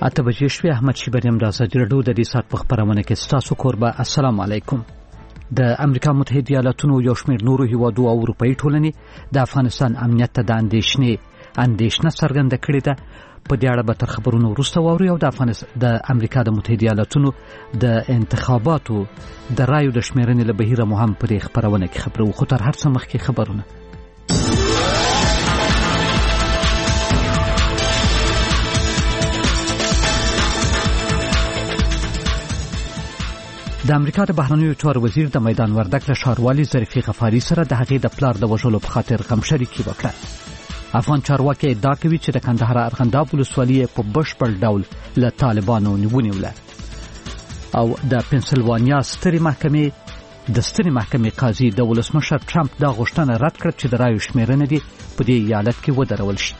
اته بجې شوې. احمد شیبریم د ازادي راډیو د دې ساعت په خبرونه کې ستاسو کوربه. السلام علیکم. د امریکا متحده ایالاتونو یو شمېر نورو هیوادو او اروپאי ټولنې د افغانستان امنیت ته د اندېښنه څرګنده کړې ده. په دې اړه به تر خبرونو وروسته واورو. او د امریکا د متحده ایالاتونو د انتخاباتو د رایو د شمیرنې له بهیره مو هم په دې خبرونه کې خبرو. خو تر هر څه مخکې خبرونه. د امریکا د بهرنیو چارو وزیر د میدان وردګ له ښاروالي ظریفې غفاري سره د هغې د پلار د وژلو په خاطر غمشریکي وکړه. افغان چارواکي ادعا کوي چې د کندهار ارغنداب ولسوالي په بشپړ ډول له طالبانو ونیوله. او د پنسلوانیا سترې محکمې قاضي د ولسمشر ټرمپ دا غوښتنه رد کړه چې د رایو شمیرنه دې په دې ایالت کې ودرول شي.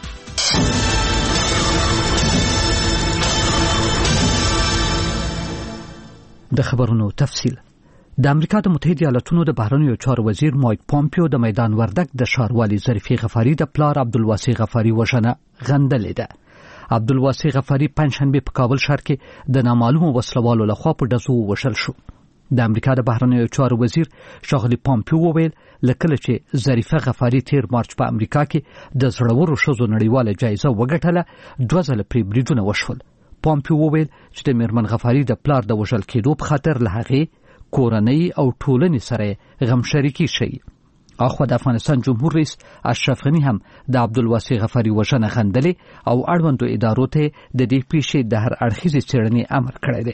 د خبرونو تفصیل. د امریکا د متحده ایالاتونو د بهرنیو چارو وزیر مایک پامپیو د میدان وردګ د ښاروالي ظریفې غفاري د پلار عبدالواسع غفاري وژنه غندلې ده. عبدالواسع غفاري پنځشنبه په کابل ښار کې د نامعلومو وسلوالو لخوا په ډزو ووژل شو. د امریکا د بهرنیو چارو وزیر ښاغلي پامپیو وویل لکه چې ظریفه غفاري تیر مارچ په امریکا کې د زړورو ښځو نړیواله جایزه وګټله، 2 ځله پرې بریدونه وشول. پامپیو وویل چې د میرمن غفاري د پلار د وژل کېدو په خاطر له هغې کورنۍ او ټولنې سره غمشریکي شي. اخو د افغانستان جمهور رئیس اشرف غني هم د عبدالواسع غفاري وژنه غندلې او اړوندو ادارو ته د دې پیښې د هر اړخیزې څېړنې امر کړی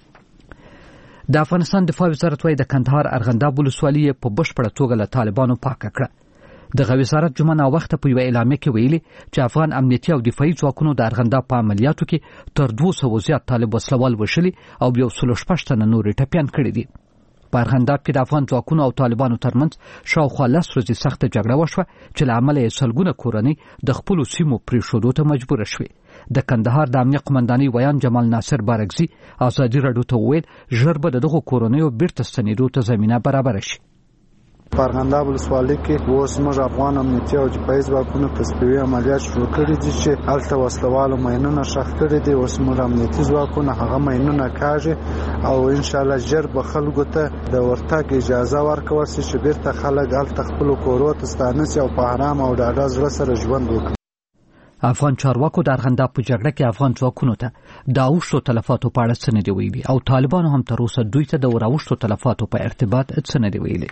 دی. د افغانستان دفاع وزارت وايي د کندهار ارغنداب ولسوالي په بشپړه توګه له طالبانو پاکه کړه. دغه وزارت جمعه ناوخته په یوه اعلامیه کې ویلي چې افغان امنیتي او دفاعي ځواکونو د ارغنداب په عملیاتو کې تر 200 زیات طالب وسلوال وژلي او 116 تنه نورې ټپیان کړي دي. په ارغنداب کې د افغان ځواکونو او طالبانو ترمنځ شاوخوا 10 ورځې سخته جګړه وشوه چې له امله یې سلګونه کورنۍ د خپلو سیمو پرېښودو ته مجبوره شوې. د کندهار د امنیه قمندانۍ ویان جمال ناصر بارګزي ازادي راډیو ته وویل ژر به دغو کورنیو بیرته ستنېدو ته زمینه برابره شي. په ارغنداب ولسوالۍ کې اوس موږ افغان امنیتي او دفاعي ځواکونو تصفیوي عملیات شروع کړي دي چې هلته وسلوالو ماینونه ښخ کړي دي. اوس موږ امنیتي ځواکونه هغه ماینونه کاږي او انشاءالله ژر به خلکو ته د ورتګ اجازه ورکول شي چې بیرته خلک هلته خپلو کورو ته ستانه شي او په ارام او ډاډه زړه سره ژوند وکړي. افغان چارواکو د ارغنداب په جګړه کې افغان ځواکونو ته د اوښتو تلفاتو په اړه څه نه دي ویلي او طالبانو هم تر اوسه دوی ته د اوښتو تلفاتو په ارتباط څه نه دي ویلي.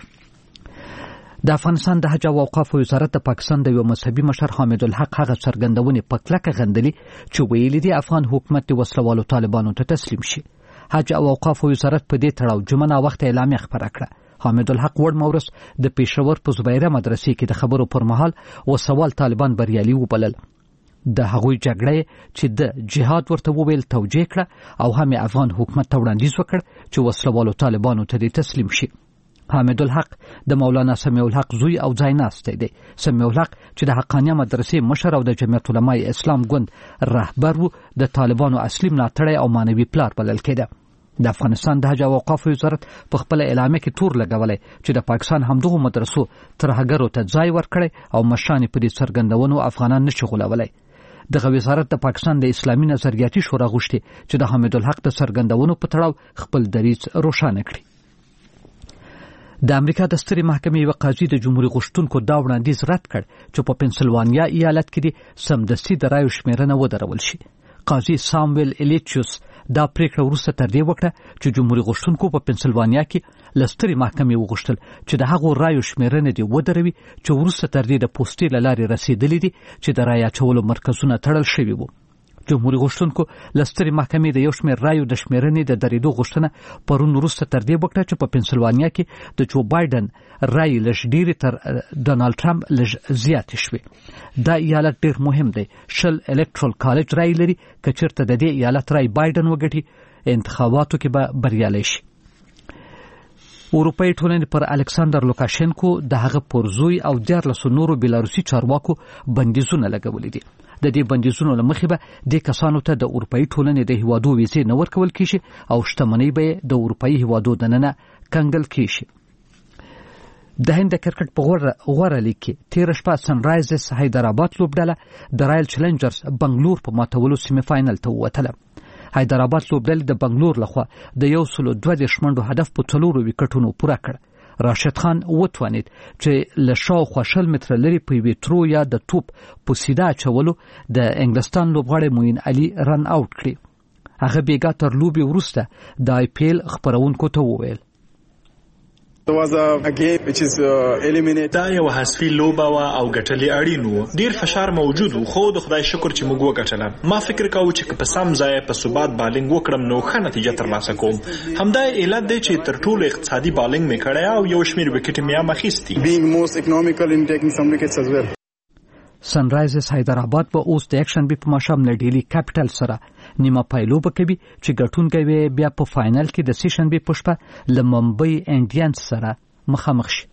د افغانستان د حج او اوقافو وزارت د پاکستان د یو مذهبي مشر حامد الحق هغه څرګندونې په کلکه غندلي چې ویلي دي افغان حکومت د وسلوالو طالبانو ته تسلیم شي. حج او اوقافو وزارت په دې تړاو جمعه ناوخته اعلامیه خپره کړه. حامد الحق وړ مورث د پېښور په زبیره مدرسې کې د خبرو پر مهال وسوال طالبان بریالي وبلل. د هغوی جګړه چې د جهاد ورته وویل توجیه کړه او هم افغان حکومت ته وړاندیز وکړ چې وسلوالو طالبانو ته تسلیم شي. حامد الحق د مولانا سمیع الحق زوی او ځایناستی دی. سمیع الحق چې د حقانیه مدرسې مشر او د جمعیت علماء اسلام ګوند رهبر و د طالبانو اصلي ملاتړی او معنوي پلار بلل کېده. د افغانستان د حج او اوقافو وزارت په خپل اعلامیه کې تور لګولی چې د پاکستان همدغو مدرسو ترهګرو ته ځای ورکړی او مشران په دې څرګندونو افغانان نشي غولولی. دغه وزارت د پاکستان د اسلامي نظریاتي شورا غوښتي چې د حامد الحق د څرګندونو په تړاو خپل دریځ روښانه کړي. د امریکا د سترې محکمې یوه قاضي د جمهوري غوښتونکو دا وړاندیز رد کړ چې په پنسلوانیا ایالت کې سمدستي د رایو شمیرنه ودرول شي. قاضي سامویل الیچیوس دا پریکړه وروسته تر دې وکړه چې جمهوري غوښتونکو په پنسلوانیا کې له سترې محکمې وغوښتل چې د هغو رایو شمیرنه دې ودروي چې وروسته تر دې د پوستې له لارې رسېدلي دي چې د رایې اچولو مرکزونه تړل شوي وو. جمهوري غوښتونکو له سترې محکمې د یو شمېر رایو د شمیرنې د درېدو غوښتنه پرون وروسته تر دې وکړه چې په پنسلوانیا کې د جو بایډن رایې لږ ډېرې تر ډونالډ ټرمپ لږ زیاتې شوې. دا ایالت ډېر مهم دی. 20 الکټرال کالج رایې لري. که چېرته د دې ایالت رای بایډن وګټي انتخاباتو کې به بریالی شي. اروپאי ټولنې پر الکساندر لوکاشنکو د هغه پرزوی او 14 نورو بیلاروسي چارواکو بندیزونه لګولي دي. د دې بندیزونو له مخې به د کسانو ته د اروپאי ټولنې د هیوادو ویزې نه ورکول کیږي او شتمنۍ به د اروپאי هیوادو دننه کنګل کیږي. د هند کرکټ په غوره لیګ کې تیر شپه سنرایزرز حیدرآباد لوبډله د رایل چیلنجرز بنگلور په ماتولو سیمه فاینل ته ووتله. حیدرآباد لوبډلې د بنگلور لخوا د 132 منډو هدف په 4 وکټونو پوره کړ. راشد خان وتوانید چې له شاوخوا 20 متره لري په یوې ترو یا د توپ په سیده اچولو د انګلستان لوبغاړی موین علي رن آوټ کړي. هغه بیګا تر لوبې وروسته د IPL خبرونکو ته وویل دا یو حذفي لوبه وه او ګټلې اړین وو. ډیر فشار موجود وو خو د خدای شکر چې موږ وګټله. ما فکر کاوه چې په سم ځای په ثبات بالینګ وکړم نو ښه نتیجه ترلاسه کوم. همدا علت دی چې تر ټولو اقتصادي بالینګ مې کړی او یو شمېر وکټې مې هم اخیستي. سنرایزرز حیدرآباد به اوس د اکشنبي په ماښام له ډیلی کاپیټل سره نیمه پایلوبه کوي چې ګټونکی بیا په فاینل کې د سیشنبي په شپه له ممبئی انډینز سره مخامخ شي.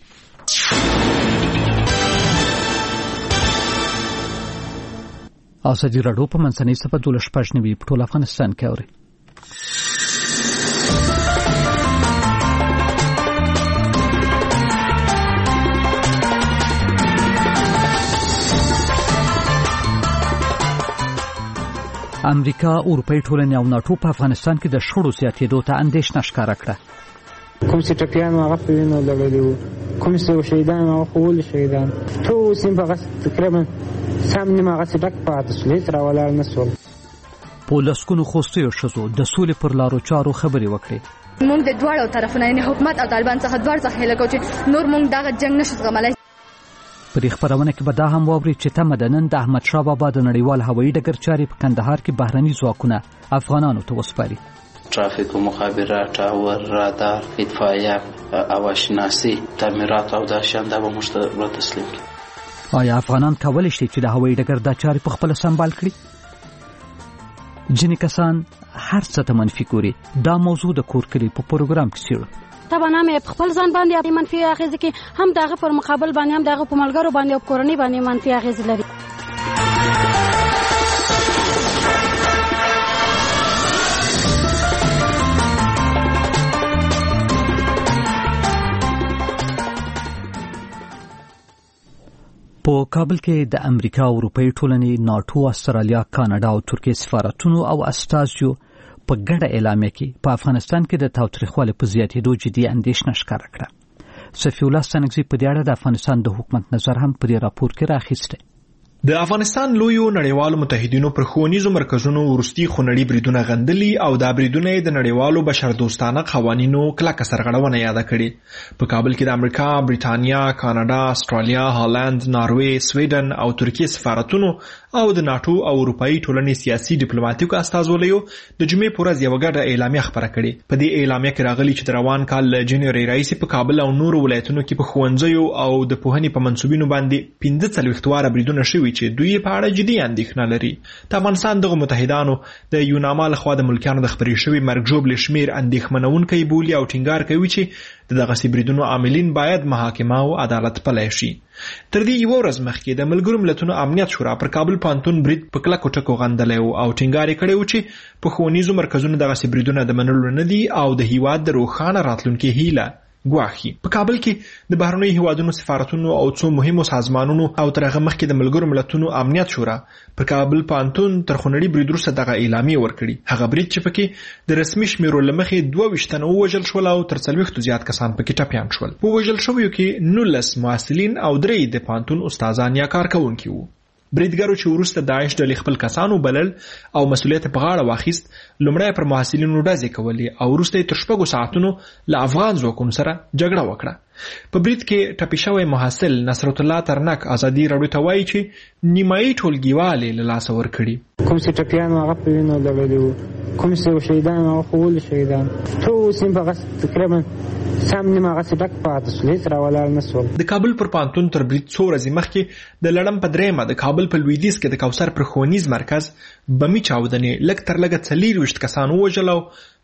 ازادي راډیو په منځنۍ صفحه 12 په ټول افغانستان کې اوري. امریکا، اروپאי ټولنې او ناتو په افغانستان کې د شخړو زیاتېدو ته اندېښنه ښکاره کړه. کوم چې ټپیان هغه په وینو لګولي وو، کوم چې شهیدان هغه خو ولې شهیدان ټول سیم په تقریبا سم نیمه هغسې ډک پاتې شول، هېڅ راولاړ نه شول. په لسګونو خوستیو ښځو د سولې پر لارو چارو خبرې وکړې. موږ د دواړو طرفونو یعنې حکومت او طالبان څخه دواړو څخه هیله کوو چې نور موږ دغه جنګ نشو زغملی. په دې خبرونه کې به دا هم واوري چې تمه ده نن د احمدشاه بابا د نړیوال هوایي ډګر چارې په کندهار کې بهرني ځواکونه افغانانو ته وسپاري. ترافیک و مخابرات، ټاور، رادار، اطفائیه، هواشناسي، تعمیرات او دا شیان دا به موږ ته تسلیم کړي. آیا افغانان کولی شي چې د هوایي ډګر دا چارې په خپله سمبال کړي؟ ځینې کسان هر څه ته منفي ګوري. دا موضوع د کور کلي په پروګرام کې څېړو. طبعا هم په خپل ځان باندې منفي اغېزې کې هم دغه پر مقابل باندې هم دغه په ملګرو باندې او کورنۍ باندې منفي اغېزې لري. په کابل کې د امریکا، اروپאי ټولنې، ناتو، استرالیا، کاناډا او ترکیه سفارتونو او استازیو په ګډه اعلامیه کې په افغانستان کې د تاوتریخوالي په زیاتېدو جدي اندېښنه ښکاره کړه. صفی الله ستانکزی په دې اړه د افغانستان د حکومت نظر هم په دې راپور کې راخیسته. د افغانستان لویو نړیوالو متحدینو پر ښوونیزو مرکزونو وروستي خونړي بریدونه غندلي او دا بریدونه د نړیوالو بشردوستانه قوانینو کلکه سرغړونه یاده کړې. په کابل کې د امریکا، بریتانیا، کاناډا، استرالیا، هالند، ناروې، سویډن او ترکیه سفارتونو او د ناتو او اروپאי ټولنې سیاسي ډیپلوماټیکو استازولیو د جمعې په ورځ یوه ګډه اعلامیه خپره کړې. په دې اعلامیه کې راغلي چې د روان کال له جنوري راهیسې په کابل او نورو ولایتونو کې په ښوونځیو او د پوهنې په منصوبینو باندې 45 واره بریدونه شوي چې دوی په اړه جدي اندېښنه لري. د افغانستان دغه متحدانو د یوناما لخوا د ملکیانو د خپرې شوي مرګ ژوبلې شمېر اندېښمنونکی بولي او ټینګار کوي چې د دغسې بریدونو عاملین باید محاکمه او عدالت پلی شي. تر دې یوه ورځ مخکې د ملګرو ملتونو امنیت شورا پر کابل پوهنتون برید په کلکو ټکو غندلی و او ټینګار یې کړی و چې په ښوونیزو مرکزونو دغسې بریدونه د منلو نه دي او د هیواد د روښانه راتلونکي هیله ګواښي. په کابل کې د بهرنیو هیوادونو سفارتونو او څو مهمو سازمانونو او تر هغه مخکې د ملګرو ملتونو امنیت شورا پر کابل پوهنتون تر خونړي برید وروسته دغه اعلامیه ورکړي. هغه برید چې پکې د رسمي شمیرو له مخې 22 تنه ووژل شول او تر 40 زیات کسان پکې ټپیان شول. په وژل شویو کې 19 محصلین او 3 د پوهنتون استادان یا کارکوونکي وو. بریدګرو چې وروسته داعش ډلې خپل کسان وبلل او مسؤلیت په غاړه واخیست، لومړی پر محصلینو ډزې کولې او وروسته یې تر 6 ساعتونو له افغان ځواکونو سره جګړه وکړه. په برید کې ټپي شوی محصل نصرت الله ترنک ازادي راډیو ته وایي چې نیمایي ټولګیوالې له لاسه ورکړي. کوم چې ټپیان هغه په وینو لګولي وو، کوم چې شهیدان هغه خو ولې شهیدان ټول سیم په تقریبا سم نیمه هغسې ډک پاتې شول، هېڅ راولاړ نه شول. د کابل پر پوهنتون تر برید څو ورځې مخکې د لړم په درېیمه د کابل په لویدیځ کې د کوثر پر ښوونیز مرکز بمي چاودنې لږ تر لږه 24 کسان ووژل او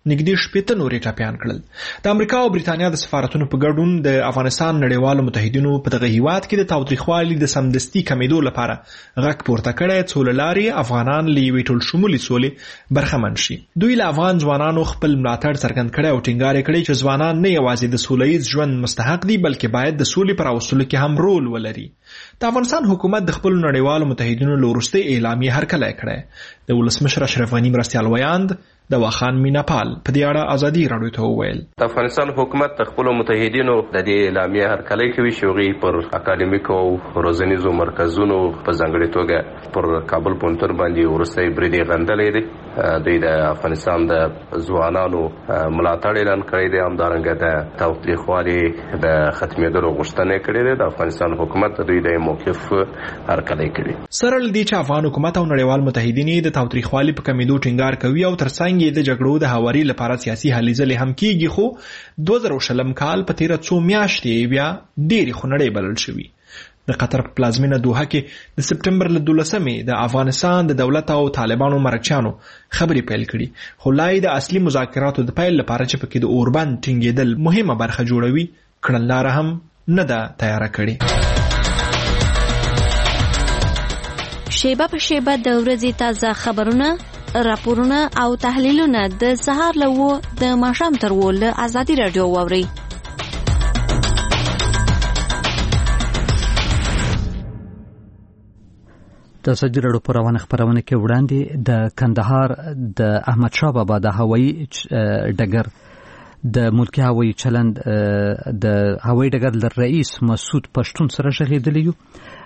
نږدې 80 نورې ټپیان کړل. د امریکا او بریتانیا د سفارتونو په ګډون د افغانستان نړیوالو متحدینو په دغه هیواد کې د تاوتریخوالي د سمدستي کمیدو لپاره غږ پورته کړی څو له لارې افغانان له یوې ټولشمولي سولې برخمن شي. دوی له افغان ځوانانو خپل ملاتړ څرګند کړی او ټینګار کړی چې ځوانان نه یوازې د سولهییز ژوند مستحق دي بلکې باید د سولې پر راوستلو کې هم رول ولري. د افغانستان حکومت د خپل نړیوالو متحدینو له وروستۍ اعلامیې هرکلی کړی. د ولسمشر اشرف غني مرستیال ویاند د واخان میناپال په دې اړه ازادي راډیو ته وویل د افغانستان حکومت د خپل متحدینو د دې اعلامیې هرکلی کوي چې هغوی پر اکاډمیکو او روزنیزو مرکزونو په ځانګړې توګه پر کابل پوهنتون باندې وروستی برید یې غندلی دی. دوی د افغانستان د ځوانانو ملاتړ اعلان کړی دی، همدارنګه د تاوتریخوالي د ختمېدلو غوښتنه یې کړې ده. د افغانستان حکومت د دوی د موقف هرکلی کوي. سره له دې چې افغان حکومت او نړیوال متحدین د تاوتریخوالي په کمیدو ټینګار کوي او ترڅنګ د جګړو د هواري لپاره سیاسي هلې ځلې هم کیږي، خو 2020 کال په تیره څو میاشتې بیا ډېرې خونړۍ بلل شوي. د قطر په پلازمینه دوحه کې د سپټمبر له 12 د افغانستان د دولت او طالبانو مرکچیانو خبرې پیل کړي، خو لا یې د اصلي مذاکراتو د پیل لپاره چې پکې د اوربند ټینګېدل مهمه برخه جوړوي کړنلاره هم نه ده تیاره کړې. شیبه په شیبه د ورځې تازه خبرونه، راپورونه او تحلیلونه د سهار له 9 د ماښام تر 10 له ازادي راډیو واورئ. د ازادي راډیو په روانه خبرونه کې وړاندې د کندهار د احمد شاه بابا د هوایي ډګر د ملکی هوایي چلند د هوایي ډګر له رئیس مسعود پښتون سره شغېدلی یو.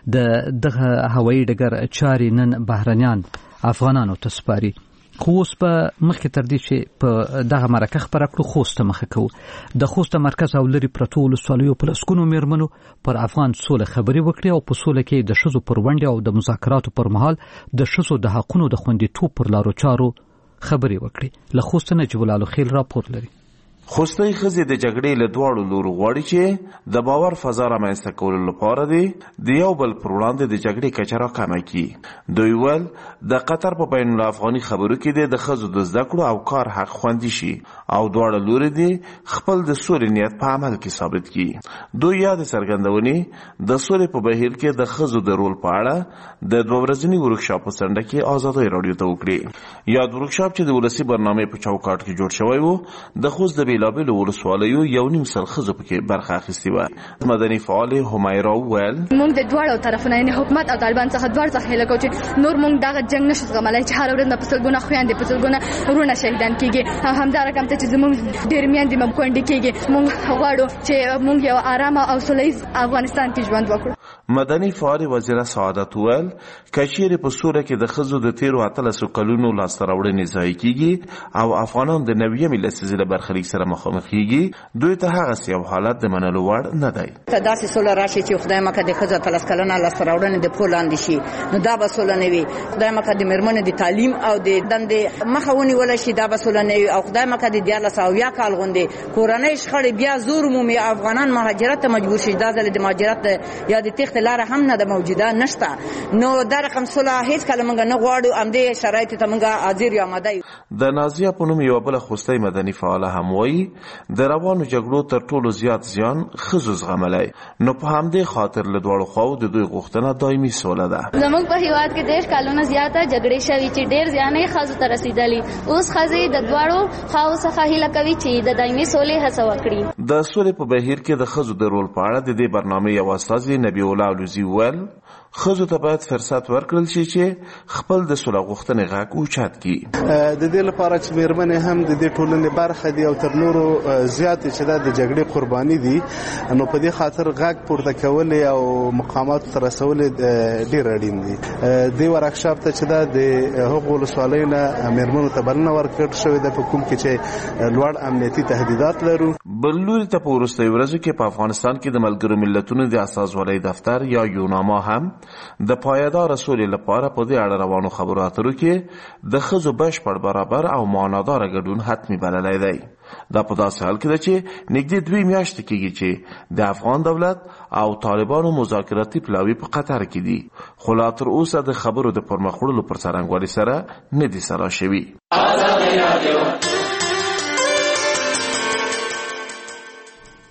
دغه هوایي ډګر چارې نن بهرنیان افغانانو ته سپاري، خو اوس په مخکې تر دې چې په دغه مرکه خبره کړو خوست ته مخه کوو. د خوست مرکز او لرې پرتو ولسوالیو په لسګونو میرمنو پر افغان سوله خبرې وکړې او په سوله کې د ښځو پر ونډې او د مذاکراتو پر مهال د ښځو د حقونو د خوندیتوب پر لارو چارو خبرې وکړې. له خوست نجیب الله خیل راپور لري. خوستۍ ښځې د جګړې له دواړو لورو غواړي چې د باور فضا رامنځته کولو لپاره دی د یو بل پر وړاندې د جګړې کچه راکمه کړي. دوی ویل د قطر په بین الافغاني خبرو کې دی د ښځو د زده کړو او کار حق خوندي شي او دواړه لوري دی خپل د سولې نیت په عمل کې ثابت کړي. دوی یاد څرګندونې د سولې په بهیر کې د ښځو د رول په اړه د 2 ورځني ورکشاپ په څنډه کې ازادي راډیو ته وکړي. یاد ورکشاپ چې د ولسی برنامه په چوکاټ کې جوړ شوی و د خوست د بېلابېلو ولسوالیو 1.5 سل ښځو پکې برخه اخیستې وه. مدني فعال همیرا وویل موږ د دواړو طرفونو یعنې حکومت او طالبان څخه دواړو څخه هیله کوو چې نور موږ دغه جنګ نشو زغملی چې هره ورځ به په سلګونه خویندې په سلګونه وروڼه شهیدان کېږي. همدا رقم ته چې زموږ ډېر میندې مو کونډې کېږي. موږ غواړو چې موږ یو ارامه او سوله افغانستان کې ژوند وکړو. مدني فعال وزیره سعادت وویل که چیرې په سوله کې د ښځو د تیرو 18 کلونو لاسته راوړنې ضایع کېږي او افغانان د 90 لسیزې له برخلیک سره مخامخ کېږي، دوی ته هغه یو حالت د منلو وړ نه دی. ته داسې سوله راشي چې خدای مکه د ښځو 18 کلنه لاسته راوړنې د پښو لاندې شي، نو دا به سوله نه وي. خدای مکه د میرمنو د تعلیم او د دندې مخه ونیولی شي، دا به سوله نه وي. او خدای مکه د 1900 کال غوندې کورنۍ شخړې بیا زور مومي، افغانان مهاجرت ته مجبور شي. دا ځل د مهاجرت یا د تېښتې لاره هم نه ده موجوده، نشته. نو دا رقم سوله هیڅ کله موږ نه غواړو. همدې شرایطو ته موږ حاضر یو آماده یو. د نازیه په نوم یوه بله خوستی مدني فعاله هم وایي د روانو جګړو تر ټولو زیات زیان ښځو زغملی، نو په همدې خاطر له دواړو خواو د دوی غوښتنه دایمي سوله ده. زموږ په هیواد کې 10 کلونه زیاته جګړې شوي چې ډېر زیان یې ښځو ته رسېدلي. اوس ښځې د دواړو خواو څخه هیله کوي چې د دایمي سولې هڅه وکړي. د سولې په بهیر کې د ښځو د رول په اړه د دې برنامې یو استازي نبی الله علوزي وویل ښځو ته باید فرصت ورکړل شي چې خپل د سوله غوښتنې غږ اوچت کړي. د دې لپاره چې میرمنې هم د دې ټولنې برخه دي او تر نورو زیاتې چې د جګړې قرباني دي، نو په دې خاطر غږ پورته کول او مقاماتو ته رسول ډېر اړین دي. دې ورکشاپ ته چې د هغو ولسوالیو نه میرمنو ته بلنه ورکړل شوې ده په کوم کې چې لوړ امنیتي تهدیدات لرو. بل لوري ته په وروستیو ورځو کې په افغانستان کې د ملګرو ملتونو د استازولۍ دفتر یا یوناما هم د پایدار سولې لپاره په دې اړه روانو خبرو اترو کې د ښځو بشپړ برابر او معناداره ګډون حتمي بللی دی. دا په داسې حال کې ده چې نږدې 2 میاشتې کېږي چې د افغان دولت او طالبانو مذاکراتي پلاوي په قطر کې دي، خو لا تر اوسه د خبرو د پرمخ وړلو پر څرنګوالي سره نه دي سلا شوي.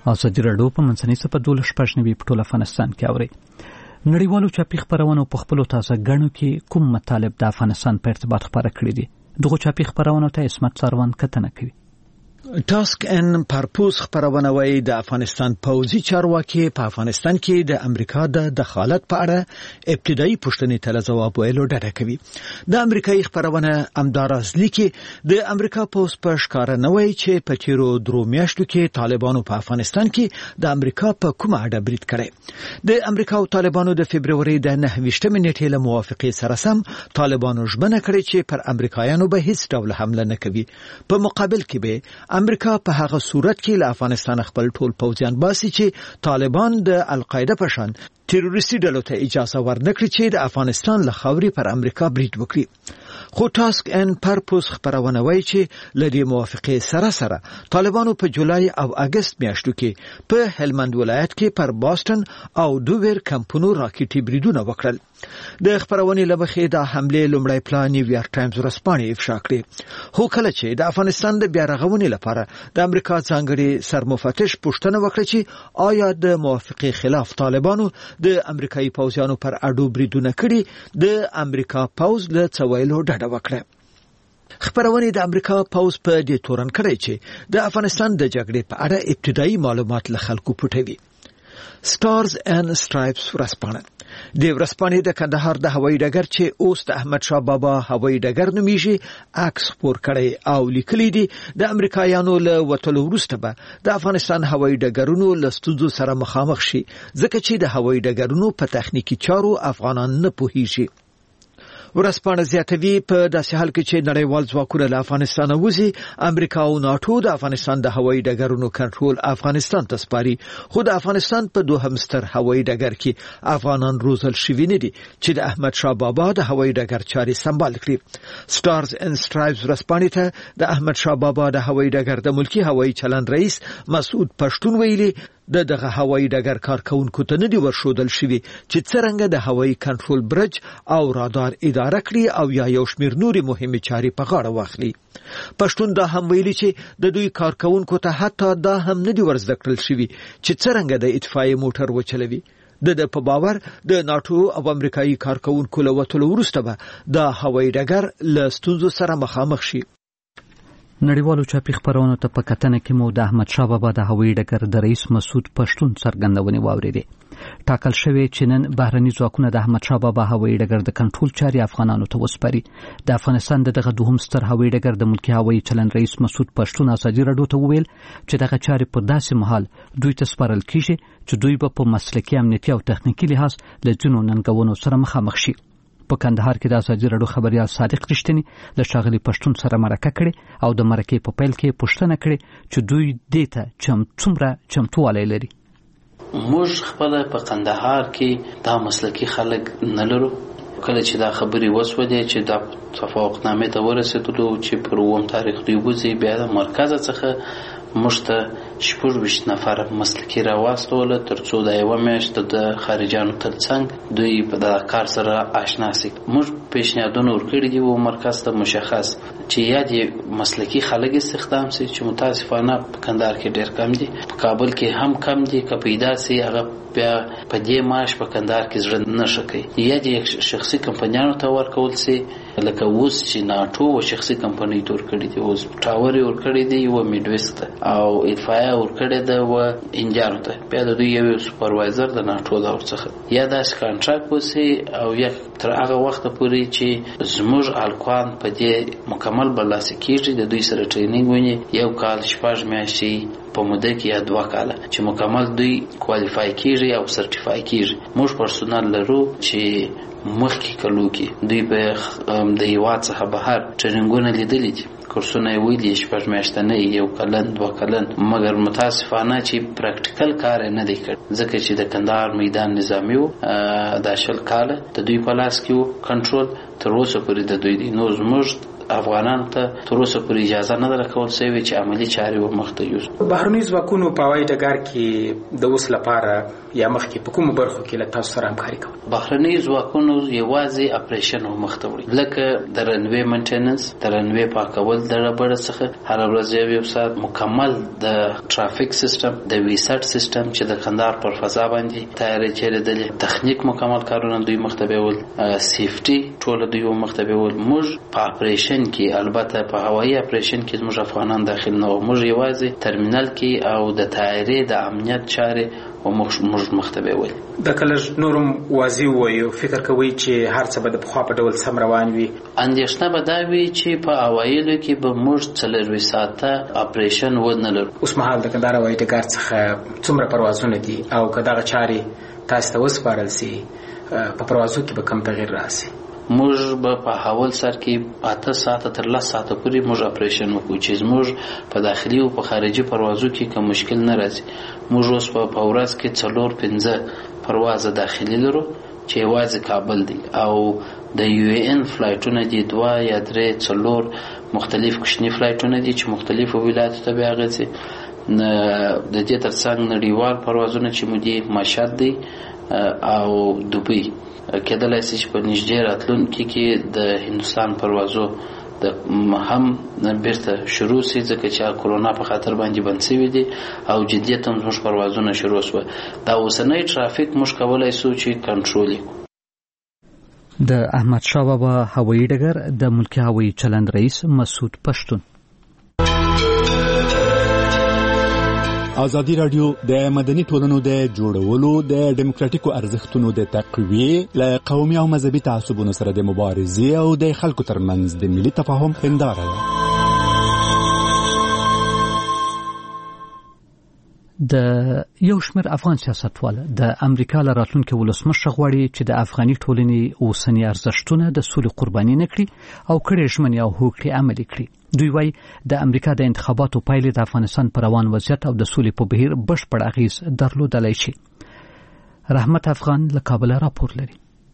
ازادي راډیو په منځنۍ صفحه 12 په ټول افغانستان کې اوري. نړیوالو چاپی خبرونو په خپل تازه غړنو کې کوم مطالب د افغانستان په ارتباط خبره کړې دي. دغه چاپی خبرونو ته اسمت ساروان کتنه کوي. ټاسک ان پرپوز خبرونه وايي د افغانستان پوځي چارواکي په افغانستان کې د امریکا د دخالت په اړه ابتدایي پوښتنې ته جواب ویلو ډډه کوي. د امریکایي خبرونه امدارز لیکي د امریکا پوز په ښکار نه وایي چې په تیرو درو میاشتو کې طالبانو په افغانستان کې د امریکا په کومه اړه برید کړی. د امریکا او طالبانو د فبرवरी د 29 نیټې له موافقې سره سم طالبانو ژمنه کړې چې پر امریکایانو به هیڅ ډول حمله نه کوي. په مقابل کې به امریکا په هغه صورت کې له افغانستان خپل ټول پوځیان باسي چې طالبان د القاعده په شان تروریستي ډلو ته اجازه ورنکړي چې د افغانستان له خاورې پر امریکا برید وکړي. خو ټاسک ان پرپوز خبرونه وايي چې لدی موافقه سره طالبانو په جولای او اگست میاشتو کې په هلمند ولایت کې پر باستن او دوور کمپونو راکټي بریدونه وکړل. د خبرونې لبخې د حمله لومړی پلان نیویارک ټایمز ورسپانې افشا کړی. خو کله چې د افغانستان د بیا رغونې لپاره د امریکا ځانګړي سرمفتش پوښتنه وکړه چې آیا د موافقه خلاف طالبانو د امریکایي پوځیانو پر اډو بریدونه کړي، د امریکا پوځ له څویلو ډډه وکړه. خبرونه د امریکا پوځ په دې تورن کړی چې د افغانستان د جګړې په اړه ابتدایي معلومات له خلکو پټوي. سټارز اینڈ سټرایپس ورسپانه د ورسپانې د کندهار د هوایي ډګر چې اوس د احمد شاه بابا هوایي ډګر نومیږي عکس خپور کړی او لیکلی دی د امریکایانو له وټلو وروسته به د افغانستان هوایي ډګرونو له ستونزو سره مخامخ شي ځکه چې د هوایي ډګرونو په تخنیکی چارو افغانان نه پوهیږي. ورسپانه زیاتوي په داسې حال کې چې نړیوال ځواکونه له افغانستان وځي، امریکا او ناتو د افغانستان د هوایي ډګرونو کنټرول افغانستان ته سپاري. خو د افغانستان په دوهم ستر هوایي ډګر کې افغانان روزل شوي نه دي چې د احمد شاه بابا د هوایي ډګر چارې سمبال کړي. سټارز اینڈ سټرایپس ورسپانې ته د احمد شاه بابا د هوایي ډګر د ملکی هوایي چلند رئیس مسعود پښتون ویلي دغه هوایي ډګر کارکونکو ته نه دی ورښودل شوی چې څنګه د هوایي کنټرول برج او رادار اداره کړي او یا یو شمیر نوري مهمه چارې په غاړه واخلي. پښتون دا هم ویلي چې د دوی کارکونکو ته حتی دا هم نه دی ورزده کړل شوی چې څنګه د اطفائیه موټر وچلوي. د په باور د ناتو او امریکایي کارکونکو له وټلو وروسته به د هوایي ډګر له ستونزو سره مخامخ شي. نړیوالو چاپی خبرونو ته په کتنه کې مو د احمد شاه بابا د هوایي ډګر د رئیس مسعود پښتون څرګندونې واورېدې. ټاکل شوی چې نن بهرني ځواکونه د احمد شاه بابا هوایي ډګر د کنټرول چاري افغانانو ته وسپاري. د افغانستان دغه دوهم ستر هوایي ډګر د ملکی هوایي چلند رئیس مسعود پښتون ازادي راډیو ته وویل چې دغه چاري په داسې مهال دوی ته سپارل کیږي چې دوی په مسلکي امنیتي او تخنیکی لحاظ له جنو ننګونو سره مخامخ شي. په کندهار کې د ازادي راډیو خبريال صادق رښتینی له ښاغلي پښتون سره مرکه کړې او د مرکې په پیل کې پوښتنه کړې چې دوی دې ته څومره چمتووالی لري. موږ خپل په کندهار کې دا مسلکي خلک نه لرو. کله چې دا خبري وسوده چې دا توافقنامه ته ورسېدلو چې پر 9 تاریخ دوی وځي، بیا د مرکز څخه مشته 26 نفر مسلکي راوستول ترڅو د یو میاشت د خارجانو ترڅنګ دوی په دا کار سره آشنا شي. موږ پیشنهادونه ورکړي دي او مرکز ته مشخص چې یا د مسلکي خلک استخدام شي چې متاسفانه په کندهار کې ډېر کم دي، په کابل کې هم کم دي. که پیدا سي هغه بیا په دې معاش په کندهار کې زړه نشي کوي، یا د شخصي کمپنیانو ته ورکول سي لکه اوس چې ناتو او شخصي کمپنۍ تور کړي دي. اوس ټاور ورکړي دي او میډويست او اطفائیه ورکړي ده او انجارو ته بیا د دوی یو سپروایزر د ناتو دا ورڅخه یا داس کانټراکټ وسی او یا تر هغه وخت پورې چې زموږ الکوان په دې مکمل برلاسي کیږي د دوی سره ټریننګ ونی یو کال 6 میاشتې په موده کې یا 2 کال چې مکمل دوی کوالیفای کیږي او سرټیفای کیږي. موږ پرسونل لرو چې مخکې کلو کې دوی په د هیواد څخه بهر ټریننګونه لیدلي دي، کورسونه یې ویلي 6 میاشتنۍ، 1 کلن، 2 کلن، مګر متاسفانه چې پریکټیکل کار نه دی کړی ځکه چې د کندهار میدان نظامی وو دا 10 کاله د دوی په لاس کې وو کنټرول تر اوسه پورې د دوی دی. نو زموږ افغانانو ته تر اوسه پورې اجازه نه درکول شوې چې عملی چارې ومخته یوسي. بهرني ځواکونو په هوایي ډګر کې د اوس لپاره یا مخکې په کومو برخو کې له تاسو سره همکاري کوي؟ بهرني ځواکونو یوازې اپریشن ومخته وړي، لکه د رنوی مینټیننس، د رنوی پاکول د ربړ څخه هر ورځ یو ساعت مکمل د ټرافیک سیستم، د ویسټ سیستم چې د کندهار پر فضا باندې تیارې چیرېدلې، تخنیک مکمل کارونه دوی مخته بیول، سیفټي ټول دوی مخته بیول. موږ په اپریشن کې البته په هوایي اپریشن کې موږ افغانان داخل نه وو، موږ یوازې ترمینل کې او د تیارې د امنیت چارې او موږ مخته بیول. د کله نورم واضح وایو فکر کوي چې هر څه به د پخوا په ډول سم روان وي. اندېښنه به دا وي چې په اوایلو کې به موږ 4 ساعته اپریشن ونه لرو. اوس مهال د کندهار هوایي ډګر څخه څومره پروازونه دي او که دغه چارې تاسو ته وسپارل شي په پروازو کې به کوم تغیر راسي؟ موږ به په حواله سر کې 8 ساعته تر 10 ساعته پورې موږ اپریشن وکړو چې موږ په داخلي او په خارجي پروازو کې کوم مشکل نه راځي. موږ اوس په ورځ کې 4-5 پرواز داخلي لرو چې یوازې کابل دی او د یو ان فلایټونه دي 2 یا 3-4 مختلف کوچني فلایټونه دي چې مختلفو ولایتونو ته بیا غځي. د دې ترڅنګ نړیوال پروازونه چې مو دي مشهد دی او دوبۍ کېدلای شي چې په نږدې راتلونکي کې د هندوستان پروازو د هم بیرته شروع شي ځکه چې کورونا په خاطر باندې بند شوی دي او جدیت هم زموږ پروازونه شروع شو. دا اوسنۍ ټرافیک موږ کولای شو چې کنټرول کړو. د احمد شاه بابا هوایي ډګر د ملکی هوایي چلند رئیس مسعود پښتون. ازادي رادیو د مدني ټولنو د جوړولو د ډیموکراتیکو ارزښتونو د تقویې له قومي او مذهبي تعصبونو سره د مبارزې او د خلکو ترمنځ د ملي تفاهم هنداره ده. د یو شمېر افغان سیاستوال د امریکا له راتلونکي ولسمشر غواړي چې د افغاني ټولنې اوسني ارزښتونه د سولې قرباني نه کړي او کړې ژمنې او هوکړې عملي کړي. دوی وايي د امریکا د انتخاباتو پایلې د افغانستان پر روان وضعیت او د سولې په بهیر بشپړ اغیز درلودلی شي. رحمت افغان له کابل راپور لري.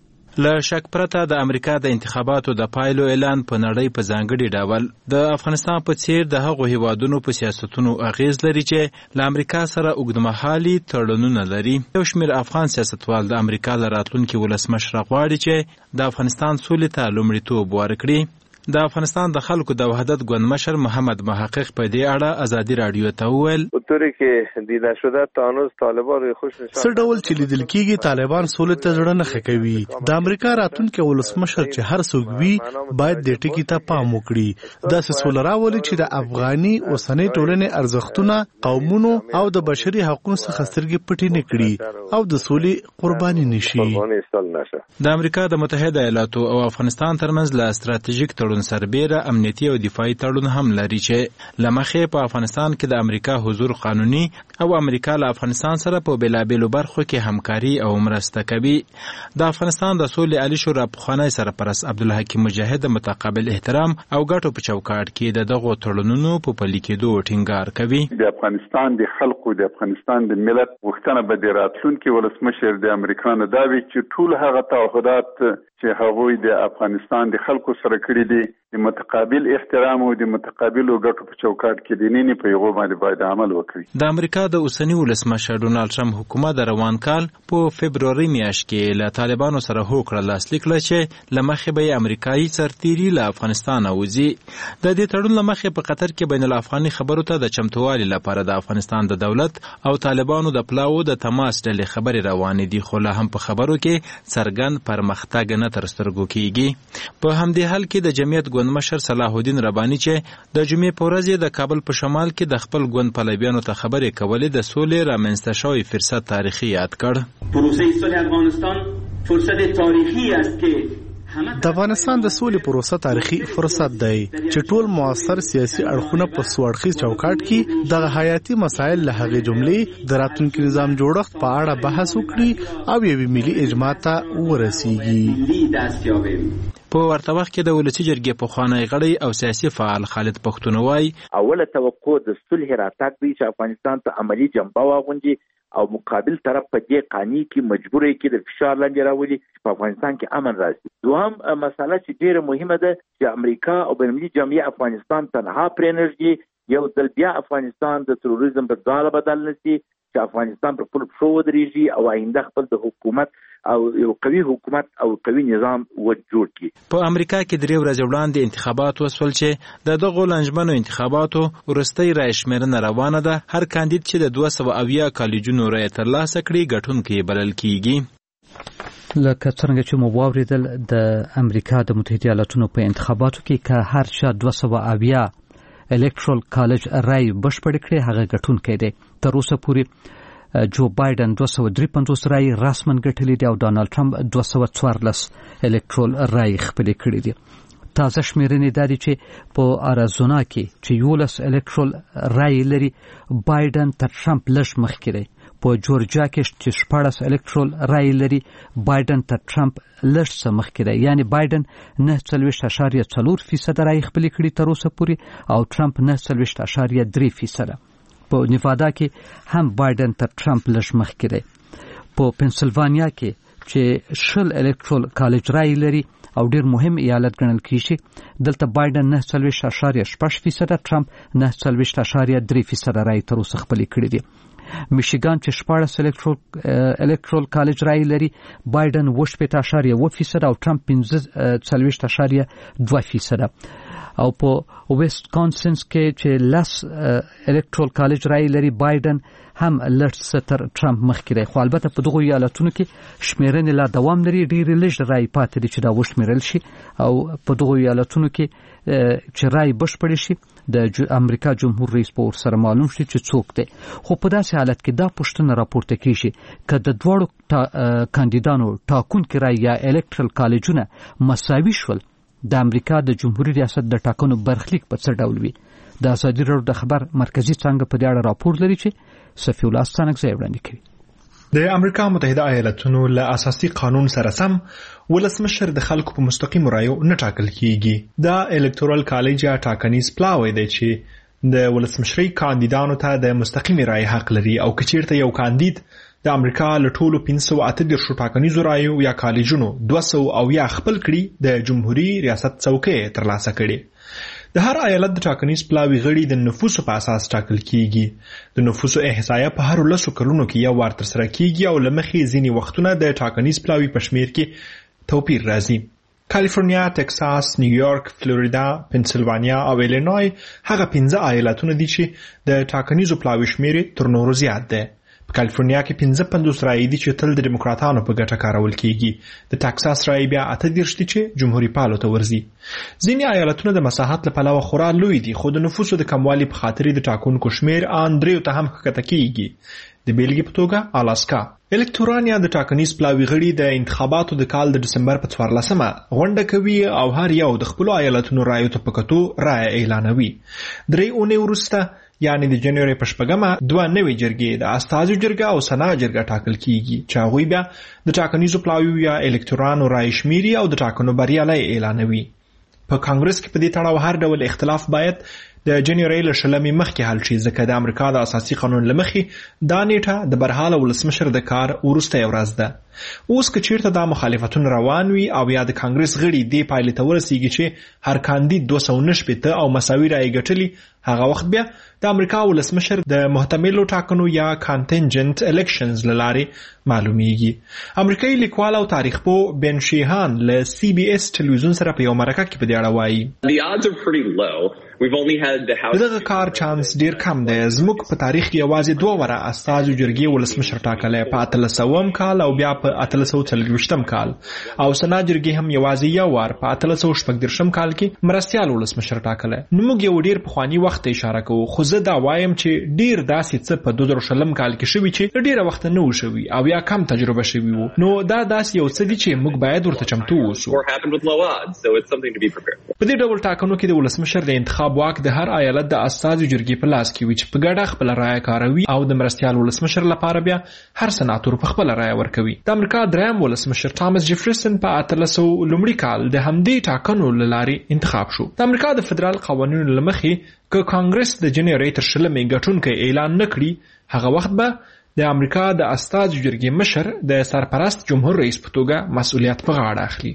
له شک پرته د امریکا د انتخاباتو د پایلو اعلان په نړۍ په ځانګړي ډول د افغانستان په څیر د هغو هیوادونو په سیاستونو اغیز لري چې له امریکا سره اوږدمهالي تړونونه لري. یو شمېر افغان سیاستوال د امریکا له راتلونکي ولسمشر غواړي چې د افغانستان سولې ته لومړیتوب ورکړي. د افغانستان د خلکو د وحدت ګوند مشر محمد محقق په دې اړه ازادي رادیو ته وویل طوری کې دیده شده تانوز طالبان روی خوش نشان څه ډول چې لیدل کېږي طالبان سولې ته زړه نه ښه کوي. د امریکا راتلونکي ولسمشر چې هر څوک وي باید د ټکي ته پام وکړي. داسې سوله راولي چې د افغاني اوسنۍ ټولنې ارزښتونه قومونو او د بشري حقوقو څخه سترګې پټې نه کړي او د سولې قرباني نشي. د امریکا د متحده ایالاتو او افغانستان ترمنځ له ستراتیژیک سربیره امنیتي او دفاعي تړون هم لري چې لمخې په افغانستان کې د امریکا حضور قانوني او امریکا له افغانستان سره په بیلابیلو برخو کې همکاري او مرسته کوي. د افغانستان د سولې عالی شورا پخوانی سرپرست عبدالحکیم مجاهد متقابل احترام او ګټو په چوکاټ کې دغه تړونونو په پلي کېدو ټینګار کوي. د افغانستان د خلکو د افغانستان د ملت غوښتنه به د راتلونکي ولسمشر د امریکا نه دا وي چې ټول هغه تعهدات چې هغوی د افغانستان د خلکو سره کړی دي د متقابل احترام او د متقابلو ګټو په چوکاټ کې د نینې په یغو باندې باید عمل وکړي. د امریکا د اوسنی ولسمشر ډونالد ټرمپ حکومت د روان کال په فبروري میاشت کې له طالبانو سره هوکړه لاسلیک کړه چې لمخې به امریکایي سرتیري له افغانستان وځي. د دې تړون لمخې په قطر کې بین الافغاني خبرو ته د چمتووالي لپاره د افغانستان د دولت او طالبانو د پلاو د تماس ډلې خبرې روانې دي، خو لا هم په خبرو کې څرګند پرمختګ نه تر سترګو کېږي. په همدې حال کې د جمعیت ګوند مشر صلاح الدین رباني چې د جمعې په ورځ د کابل په شمال کې د خپل ګوند پلویانو ته خبرې کولې د سولې رامنځته شوی فرصت تاریخي یاد کړ. پروسه صلح افغانستان فرصت تاریخی است که د افغانستان د سولې پروسه تاریخي فرصت دی چې ټول موثر سیاسي اړخونه په سوړخیز چوکاټ کې د حیاتي مسایل له هغې جملې د راتلونکي نظام جوړښت په اړه بحث وکړي او یوې ملي اجماع ته ورسیږي. په ورته وخت کې د ولسی جرګې پخوانی غړی او سیاسي فعال خالد پښتون وایي اوله توقع د صلح راتګ دی چې افغانستان ته عملی جنبه واغوندي او مقابل طرف په دې قانون کې مجبورې کې د فشار لاندې راولي په افغانستان کې امن راشي. دوهم مسله چې ډیره مهمه ده چې امریکا او بینالمللي جامعه افغانستان تنها پرېنږدي یو ځل بیا افغانستان د تروریزم په ځاله بدل نشي چې افغانستان پر خپل پښو ودرېږي او آینده خپل د حکومت او یو قوي حکومت او قوي نظام جوړ کړي. په امریکا کې درې ورځې وړاندې انتخابات وسول چې د دغو لنجمنو انتخاباتو وروستۍ رایې شمیرنه روانه ده. هر کاندید چې د 270 کالجونو رایې ترلاسه کړي ګټونکی بلل کیږي. لکه څنګه چې مو واوریدل د امریکا د متحده ایالاتونو په انتخاباتو کې که هر چا 270 الکترال کالج رای بشپړ کړي هغه ګټونکی دی. تر اوسه پورې جو بایدن 253 رای رسمن ګټلې دي او ډانلډ ټرمپ 214 الکترال رای خپل کړي دي. تازه شمیرنې دادي چې په اریزونا کې چې 11 الکترال رای لري بایدن تر ټرمپ لږ مخکې دی. په جورجیا کې چې 14 الکترال رای لري بایدن تر ټرمپ لږ څه مخکې دی. یعنی بایدن 9.4% رای خپل کړي تر اوسه پورې او ټرمپ 9.3%. په نیوادا کې هم بایدن تر ټرمپ لږ مخکې دی. په پنسلوانیا کې چې 10 الکترال کالج رای لري او ډیر مهم ایالت ګڼل کیږي دلته بایدن 9.6% ټرمپ 9.3% رای تر اوسه خپل کړي دي. میشیګان چې 14 الکترال کالج رای لري بایدن 8.1% او ټرمپ 15.2%. او په ویسکانسن کې چې 10 الکترال کالج رای لري بایدن هم لږ ستر ټرمپ مخکې دی. خو البته په دغو ایالتونو کې شمیرنې لا دوام لري. ډېرې لږ رای پاتې دي چې دا وشمیرل شي او په دغو ایالتونو کې چې رای بشپړ شي د امریکا جمهور رئیس په سره معلوم شي چې څوک دی. خو په داسې حالت کې دا پوښتنه راپورته کیږي که د دواړو کاندیدانو ټاکونکي رای یا الکترال کالجونه مساوي شول د امریکا د جمهوریت ریاست د ټاکنو برخلیک په څه ډول وي. د ازادي راډیو د خبر مرکزی څنګه په دې اړه راپور لري چې صفی الله ستانکزی وړاندې کوي. د امریکا متحده ایالاتونو له اساسي قانون سره سم ولسمشر د خلکو په مستقیم رایو نه ټاکل کیږي. دا الکتورال کالج یا ټاکنیز پلاوی دی چې د ولسمشرۍ کاندیدانو ته د مستقیم رای حق لري او که چیرته یو کاندید د امریکا له ټولو 538 ټاکنیزو رایو یا کالجونو 200 خپل کړي د جمهوریت ریاست څوکۍ ترلاسه کړي. د هر ایالت د ټاکنیز پلاوی غړي د نفوسو په اساس ټاکل کیږي. د نفوسو احصایه په هر 10 کلونو کې یو وار ترسره کیږي او لمخې ځینې وختونه د ټاکنیز پلاوی په شمیر کې توپیر راځي. کالیفورنیا، ټکساس، نیویارک، فلوریدا، پنسلوانیا او ایلینوی هغه 15 ایالتونه دي چې د ټاکنیزو پلاوی شمیر تر نورو زیات دی. په کالیفورنیا کې 55 رایې دي چې تل د دیموکراتانو په ګټه کارول کیږي. د ټکساس رایې بیا 38 دي چې جمهوریت پالو ته ورځي. ځینې ایالتونه د مساحت له پلوه خورا لوی دي خو د نفوسو د کموالي په خاطر د ټاکنکو شمیر اندریو ته هم ښکته کیږي. د بیلګې په توګه الاسکا الکتوران یا د ټاکنیز پلاوی غړي د انتخاباتو د کال د ډسمبر په 14مه غونډه کوي او هر یو د خپل ایالتونو رایو ته په کتو رای اعلانوي. درې اونۍ وروسته یعنی د جنوري په 8مه 2 نوې جرګې د استازو جرګه او سنا جرګه ټاکل کیږي چې هغوی بیا د ټاکنیزو پلاوی یا الکتورانو رای شمیري او د ټاکنو بریالي اعلانوي. په کانګرس کې په دې تړاو هر ډول اختلاف باید د جنوري له 20 مخکې حل شي ځکه د امریکا د اساسي قانون لمخې دا نیټه د برحاله ولسمشر د کار وروسته ورځ ده. اوس که چیرته دا مخالفتونه روان وي او یا د کانګرس غړي دې پایلې ته ورسیږي چې هر کاندید 290 او مساوي رای ګټلي هغه وخت بیا د امریکا ولسمشر د محتملو ټاکنو یا کانټینجنت الیکشنز لارې معلومیږي. امریکایي لیکوال او تاریخ پوه بن شیهان له CBS ټلویزیون سره په یو مرکه کې په دې اړه وایي دغه کار چانس ډیر کم دی. زموږ په تاریخ کې یوازې 2 وره استازو جرګې ولسمشر ټاکلی په 1800 کال او بیا په 1840 کال او سنا جرګې هم یوازې یو وار په 1814 کال کې مرستیال ولسمشر ټاکلی. نو موږ یو ډیر پخوانی وخت اشاره کوو خو زه دا وایم چې ډیر داسې څه په 2020 کال کې شوي چې ډیره وخت نه و شوي او یا کم تجربه شوي وو نو دا داسې یو څه دي چې موږ باید ورته چمتو اوسو. په دې ډول ټاکنو کې د ولسمشر د انتخاب واک د هر ایالت د استازو جرګې په لاس کې وي چې په ګډه خپل رایه کاروي او د مرستیال ولسمشر لپاره بیا هر سناتور په خپل رایه ورکوي. د امریکا دریم ولسمشر ټامس جیفرسن په 1800 لومړي کال د همدې ټاکنو له لارې انتخاب شو. د امریکا د فدرال قوانینو له مخې که کانګرس د جنوري تر 20 ګټونکی اعلان نه کړي هغه وخت به د امریکا د استازو جرګې مشر د سرپرست جمهور رئیس په توګه مسؤلیت په غاړه اخلي.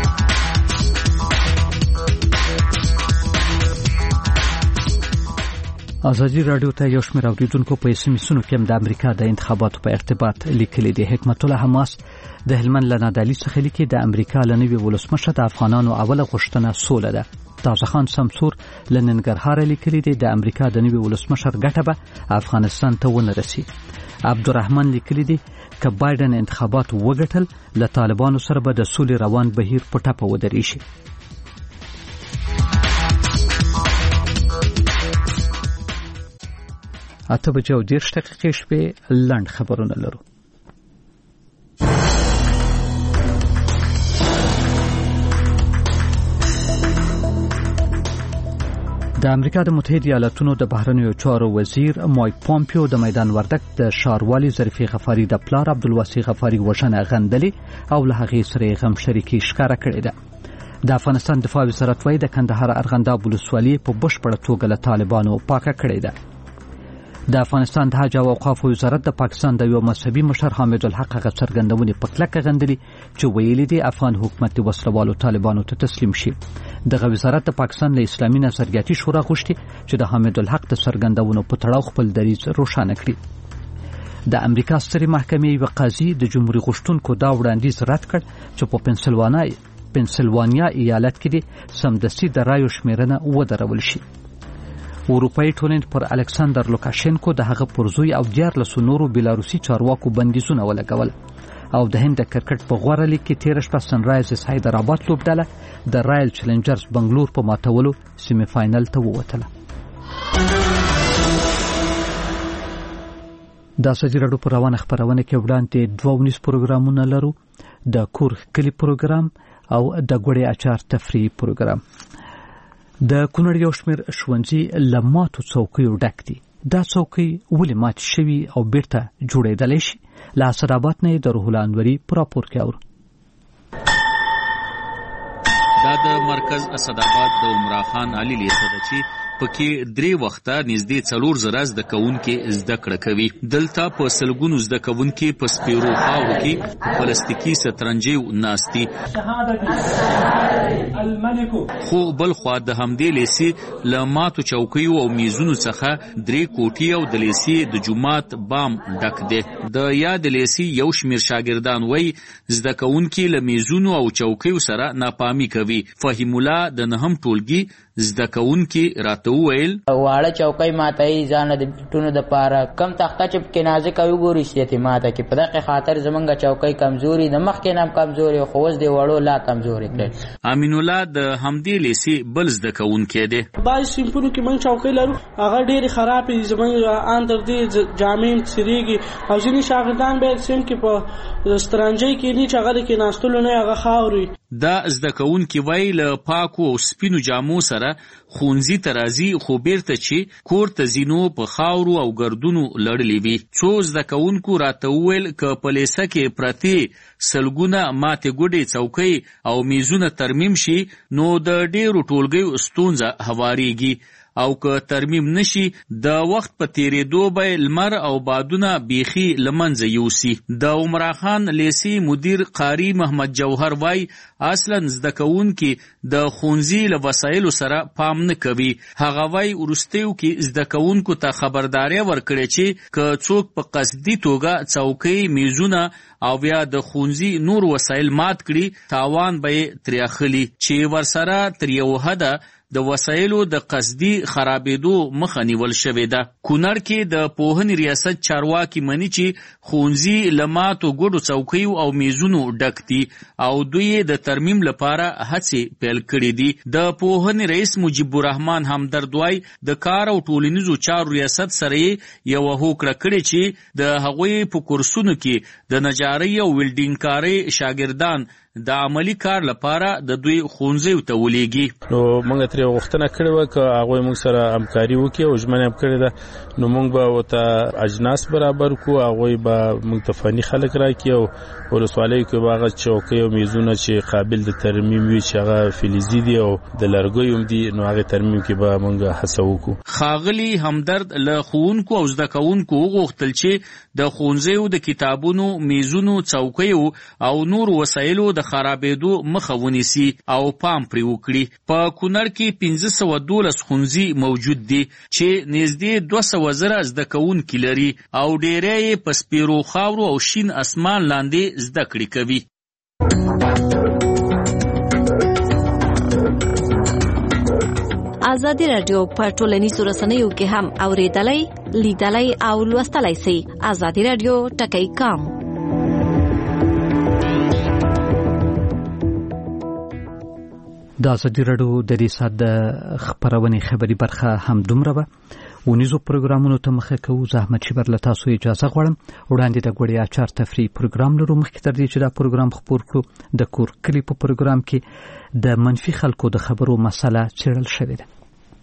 ازادي رادیو ته یو شمېر اوریدونکو په SMS-ونو کې هم د امریکا د انتخاباتو په ارتباط لیکلي دي. حکمت الله حماس د هلمند له نادعلي څخه لیکي د امریکا له نوي ولسمشر د افغانانو اوله غوښتنه سوله ده. تازه خان سمسور له ننګرهاره لیکلي دي د امریکا د نوي ولسمشر ګټه به افغانستان ته ونه رسي. عبدالرحمن لیکلی دی که بایدن انتخابات وګټل له طالبانو سره به د سولې روان بهیر په ټپه ودرېږي. اته بجې او 10 دقیقې شپې لنډ خبرونه لرو. د امریکا د متحده ایالاتونو د بهرنیو چارو وزیر مایک پومپیو د میدان وردک د ښاروالي ظریفي غفاري د پلار عبدالواسع غفاري وژنه غندلې او له هغې سره غم شریکي ښکاره کړې ده. د افغانستان دفاع وزارت وايي د کندهار ارغنداب ولسوالي په بشپړه توګه له طالبانو پاکه کړې ده. د افغانستان د حج او اوقاف وزارت د پاکستان د یو مذهبي مشر حامد الحق هغه څرګندونې په کلکه غندلې چې ویلي دي افغان حکومت د وسلوالو طالبانو ته تسلیم شي. دغه وزارت د پاکستان له اسلامي نظریاتي شورا غوښتي چې د حامد الحق د څرګندونو په تړاو خپل دریځ روښانه کړي. د امریکا سترې محکمې یو قاضي د جمهوریت غوښتونکو دا وړاندیز رد کړ چې په پنسلوانیا ایالت کې د سمدستي د رایو شمیرنه ودرول شي. اروپایي ټولنې پر الکساندر لوکاشینکو د هغه پر زوی او 14 نورو بیلاروسي چارواکو بندیزونه ولګول او د هند د کرکټ په غوړه لیګ کې 13 شپه سنرایزرز حیدرآباد لوبډله د رایل چیلنجرز بنگلور په ماتولو سیمی فائنل ته ووتله. د ازادي رادیو په روانه خبرونه کې وړاندې 2 پروګرامونه لرو. د کور کلی پروګرام او د ګوړې اچار تفریحي پروګرام. د کونړ یو شمېر ښوونځي له ماتو څوکیو ډک دي. دا څوکۍ ولې ماتې شوي او بیرته جوړېدلی شي؟ له اسداباد نه د روح الله انوري په راپور کې اورو. دا د مرکز اسداباد د عمرا خان علي لیسه ده چې پکې 3 وخته نږدې 4000 زده کوونکي زده کړه کوي. دلته په سلګونو زده کوونکي په سپیرو خاورو کې په پلاستیکي سترنجي ناستي. خو بل خوا د همدې لیسې له ماتو چوکیو او میزونو څخه 3 کوټې او د لیسې د جومات بام ډک دی. د یاد لیسې یو شمېر شاګردان وایي زده کوونکي له میزونو او چوکیو سره ناپامي کوي. فهیم الله د نهم ټولګي زده کوونکي راته وویل واړه چوکۍ ماتای ځان د ټونو د پاره کم تخته چې کې نازک او ګوري چې ماته کې په دغه خاطر زمونږ چوکۍ کمزوري د مخ کې نام کمزوري خو اوس دی وړو لا کمزوري کړي. امین الله د همدې لیسې بل زده کوونکی دی. بای سیمپلو کې مونږ چوکۍ لرو هغه ډېری خراب دي زمونږ ان تر دې جامین سریږي او ځینې شاګردان به سیم کې په سترنجي کې دي چې هغه کې ناستلو نه هغه خاوري. دا زده کوونکی وای له پاکو او سپینو جامو سره خونځي ترازی خو بیرته چې کور ته زینو په خاورو او ګردونو لړلې وي. څو زده کوونکو راته وویل که په لیسه کې پرتې سلګونه ماتې ګوډې څوکۍ او میزونه ترمیم شي نو د ډېرو ټولګیو ستونزه هواریږي او که ترمیم نشي د وخت په تیریدو به لمر او بادونه بیخي لمنځه یوسي. د عمرا خان لیسي مدیر قاری محمد جوهر وای اصلا زده کوونکي د ښوونځي له وسایلو سره پام نه کوي. هغه وای وروستیو کې زده کوونکو ته خبرداري ورکړي چې که څوک په قصدي توګه څوکۍ میزونه او بیا د ښوونځي نور وسایل مات کړي تاوان به ترې اخلي چې ورسره تر یو حده د وسایلو د قصدي خرابېدو مخه نیول شوې ده. کونړ کې د پوهنې ریاست چارواکي مني چې ښوونځي له ماتو ګوډو څوکیو او میزونو ډک دي او دوی د ترمیم لپاره هڅې پیل کړې دي. د پوهنې رئیس مجيب الرحمن همدرد وایي د کار او ټولنیزو چارو ریاست سره یو هوکړه کړې چې د هغوی په کورسونو کې د نجارۍ او ویلډینګ کارۍ شاګردان د عملی کار لپاره د دوی ښوونځیو ته ولېږي. نو موږ ترې غوښتنه کړې وه که هغوی موږ سره همکاري وکړي او ژمنه یې کړې ده نو موږ به ورته اجناس برابر کړو، هغوی به موږ ته فني خلک راکړي او ولسوالیو کې به هغه چوکۍ او میزونه چې قابل د ترمیم وي چې هغه فلزي دي او د لرګیو هم دي نو هغې ترمیم کې به موږ هڅه وکړو. ښاغلي همدرد له ښوونکو او زده کوونکو وغوښتل چې د ښوونځیو د کتابونو، میزونو، څوکیو او نور وسایلو د خرابېدو مخه ونیسي او پام پرې وکړي. په کونړ کې 1512 ښوونځي موجود دي چې نږدې 200,000 زده کوونکي لري او ډېری یې په سپیرو خاورو او شین اسمان لاندې زده کړې کوي. ازادي راډیو په ټولنیزو رسنیو کې هم اورېدلای، لیدلای او لوستلای شئ. ازادي راډیو ټکی کام. د ازادي راډیو د دې ساعت د خبرونې خبري برخه هم دومره وه. ونیزو پروګرامونو ته مخه کوو. زه احمد شیبر له تاسو اجازه غواړم. وړاندې د ګوړې اچار تفریح پروګرام لرو. مخکې تر دې چې دا پروګرام خپور کړو د کور کلي په پروګرام کې د منفي خلکو د خبرو مسله څېړل شوې ده.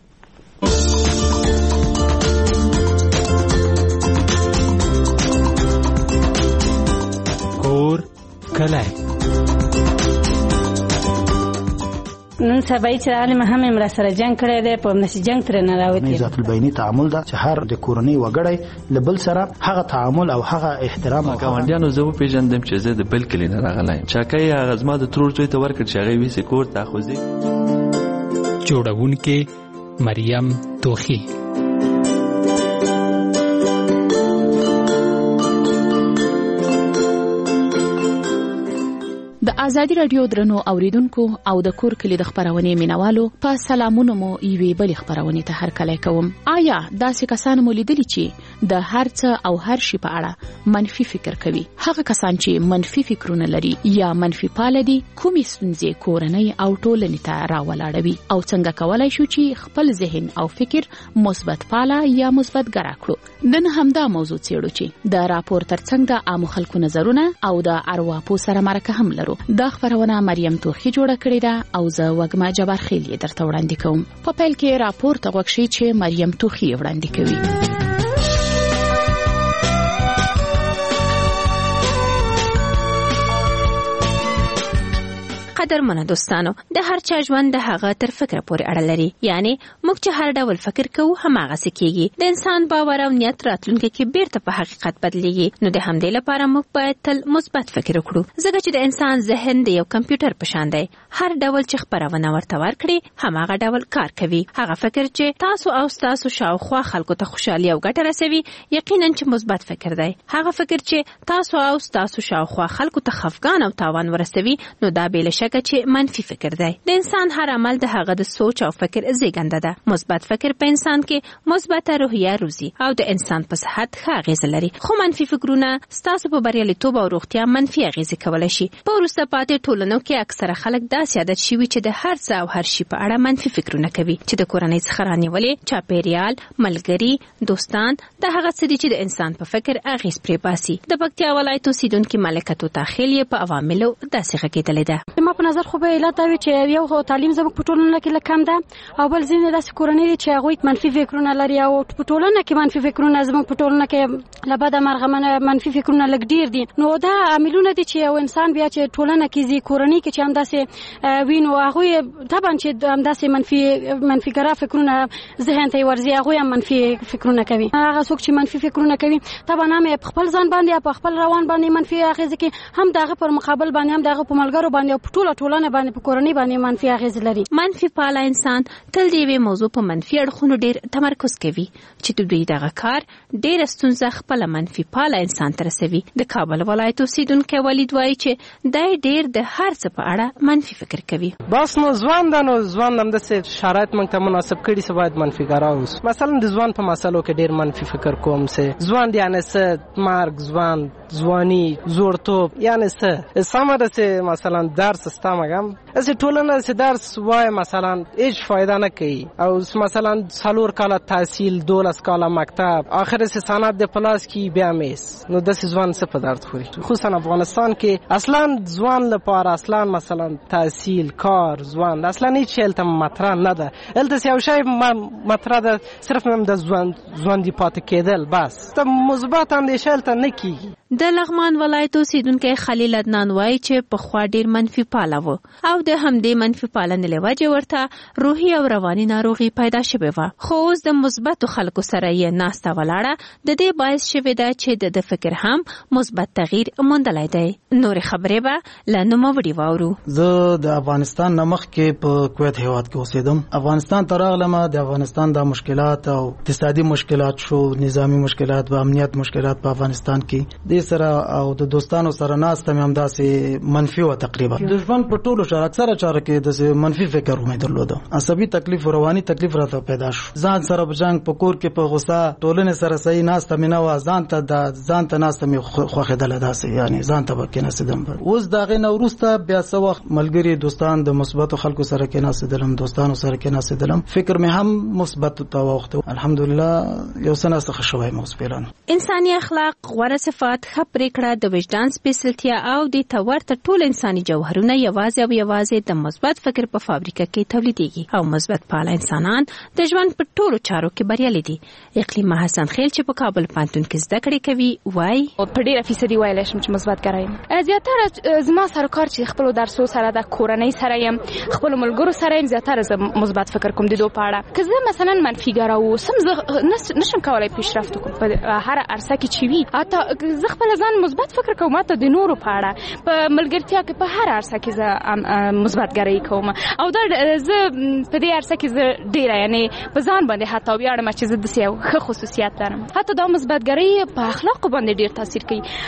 کور کلی نن سبا چې عالم هم امر سره جنگ کړی دی، په نشي جنگ تر نه راوتی. ذات البینی تعامل دا چې هر د کورنۍ وګړی لبل سره هغه تعامل او هغه احترام او ګاونډیانو زه پیژندم چې زه د بل کلی نه راغلایم. چاکای هغه زما د ترور زوی ته ورکړ چې هغه ویسه کور ته خوځي. جوړونکې مریم توخی. د ازادي راډیو درنو اوریدونکو او د کور کلی د خبرونې مینوالو په سلامونو مو یوې بل خبرونې ته هرکلی کوم. آیا داسې کسان مو لیدلي چې د هر څه او هر شي په اړه منفي فکر کوي؟ هغه کسان چې منفي فکرونه لري یا منفي پاله دي کومې ستونزې کورنۍ او ټولنې ته راولاړوي او څنګه کولای شو چې خپل ذهن او فکر مثبت پاله یا مثبت ګرا کړو؟ نن همدا موضوع څېړو چې د راپور ترڅنګ د عامو خلکو نظرونه او د ارواپو سره مرکه هم لرو. دا خبرونه مریم توخی جوړه کړې ده او زه وګما جبار خیل یې درته وړاندې کوم. په پیل کې راپور ته غوږ شئ چې مریم توخی وړاندې کوي. قدرمنو دوستانو، د هر چا ژوند د هغه تر فکر پورې اړه لري. یعنی موږ چې هر ډول فکر کوو هماغه څه کیږي. د انسان باور او نیت راتلونکي کې بیرته په حقیقت بدلیږي. نو د همدې لپاره موږ باید تل مثبت فکر وکړو، ځکه چې د انسان ذهن د یو کمپیوټر په شان دی. هر ډول چې خبرونه ورته ورکړي هماغه ډول کار کوي. هغه فکر چې تاسو او تاسو شاوخوا خلکو ته خوشحالي او ګټه رسوي یقینا چې مثبت فکر دی. هغه فکر چې تاسو او تاسو شاوخوا خلکو ته خفګان او تاوان ورسوي نو دا به لشکه چې منفي فکر دی. د انسان هر عمل د هغه د سوچ او فکر زیږنده ده. مثبت فکر په انسان کې مثبت روحیه روزي او د انسان په صحت ښه اغیزه لري. خو منفي فکرونه ستاسو په بریالیتوب او روغتیا منفي اغیزه کولی شي. په وروسته پاتې ټولنو کې اکثره خلک داسې عادت شوي چې د هر څه او هر شي په اړه منفي فکرونه کوي چې د کورنۍ څخه رانیولې، چاپیریال، ملګري، دوستان د هغه څه دي چې د انسان په فکر اغیز پرې باسي. د پکتیا ولایت اوسیدونکي ملکه توتا خیل یې په عواملو داسې غږېدلې ده. ما په نظر خو به علت دا وي چې یو تعلیم زموږ په ټولنه کې لږ کم ده او بل ځینې داسې کورنۍ دي چې هغوی منفي فکرونه لري او په ټولنه کې منفي فکرونه زموږ په ټولنه کې له بده مرغه منفي فکرونه لږ ډېر دي. نو دا عاملونه دي چې یو انسان بیا چې ټولنه کې ځي کورنۍ کې چې همداسې وي نو هغوی طبعا چې همداسې منفي فکرونه ذهن ته یې ورځي هغوی هم منفي فکرونه کوي. هغه څوک چې منفي فکرونه کوي طبعا هم په خپل ځان باندې یا په خپل روان باندې منفي اغېزه کوي، هم د هغه پر مقابل باندې هم د هغه په ملګرو باندې او په ټوله ټولنه باندې په کورنۍ باندې منفي اغیز لري. منفي فعال انسان تل د یوې موضوع په منفي اړخونو ډیر تمرکز کوي چې دوی دغه کار ډیر ستونزه خپل منفي فعال انسان ته رسوي. د کابل ولایت اوسیدونکی ولید وایي چې دای ډیر د هر څه په اړه منفي فکر کوي. بس نو ځوان د څه شرایط موږ ته مناسب کړي څه باید منفي ګرا اوس. مثلا د ځوان په مسلو کې ډیر منفي فکر کوم څه ځوان یعنی څه مرګ ځواني زورتوب یعنی څه سمره څه مثلا درس استامګم از ټولنه څه درس وای مثلا هیڅ فائدہ نه کوي او مثلا څلور کاله تحصیل 12 کاله مکتب اخر څه سند د پلاس کی بیا میس نو د ځوان څه په درد خوري. خصوصا افغانستان کې اصلا ځوان لپاره اصلا مثلا تحصیل کار ځوان اصلا هیڅ چلته مطرح نه ده. الته یو شی مطرح ده صرف هم د ځوان دی پات کېدل بس ته مثبت اندیشه الته نه کیږي. د لغمان ولایت اوسیدونکی خلیل عدنان وایي چې په خوا ډیر منفي پاله و او د همدې منفي پالنې له وجې ورته روحي او رواني ناروغي پیدا شوې وه. خو اوس د مثبتو خلکو سره یې ناسته ولاړه د دې باعث شوې ده چې د فکر هم مثبت تغییر موندلی دی. نورې خبرې به له نوموړي واورو. زه د افغانستان نه مخکې په کویت هیواد کې اوسېدم. افغانستان ته راغلم. د افغانستان د مشکلات او اقتصادي مشکلات شو نظامی مشکلات و امنیت مشکلات په افغانستان کې د سره او د دوستانو سره ناستم هم داسې منفي و تقریبا د ژوند په ټولو شر اکثره چاره کې د منفي فکر مې درلوده. عصبي تکلیف او رواني تکلیف راته پیدا شو. ځان سره په جنگ په کور کې په غوسه ټولنې سره صحیح ناستم نه و ځان ته ناستم خوخېدل داسې یعنی ځان ته کې ناستم. اوس دغه نوروسته بیا څه وخت ملګری دوستان د مثبت خلکو سره کې ناستم دوستانو سره کې ناستم فکر مې هم مثبت ته وخت الحمدلله یو سنه څخه شوی مو سپیلان. انساني اخلاق غوره صفات پریکړه د وجدان سپیڅلتیا او د تورته ټول انساني جوهرونه یوازې د مثبت فکر په فابریکه کې تولیدېږي او مثبت فعال انسانان د ژوند په ټولو چارو کې بریالي دي. اقلیم حسن خیل چې په کابل پوهنتون کې زده کړې کوي وایي په ډیره فیصدي ویلی شم چې مثبت ګرا یم. زیاتره زما سره کار چې خپلو درسو سره د کورنۍ سره یم خپلو ملګرو سره یم زیاتره زه مثبت فکر کوم د دوی په اړه. که زه مثلا منفي ګرا اوسم زه نشم کولی پیشرفت وکړم په هر عرصه کې چې وي. حتی زه خپل ځان مثبت فکر کوم ته د نورو په اړه په ملګرتیا کې په هر عرصه کې زه مثبت ګرایي کوم او دا زه په دې عرصه کې زه ډیره یعنی په ځان باندې حتی ویاړم چې زه د یو ښه خصوصیت لرم. حتی دا مثبت ګرایي په اخلاقو باندې ډیر تاثیر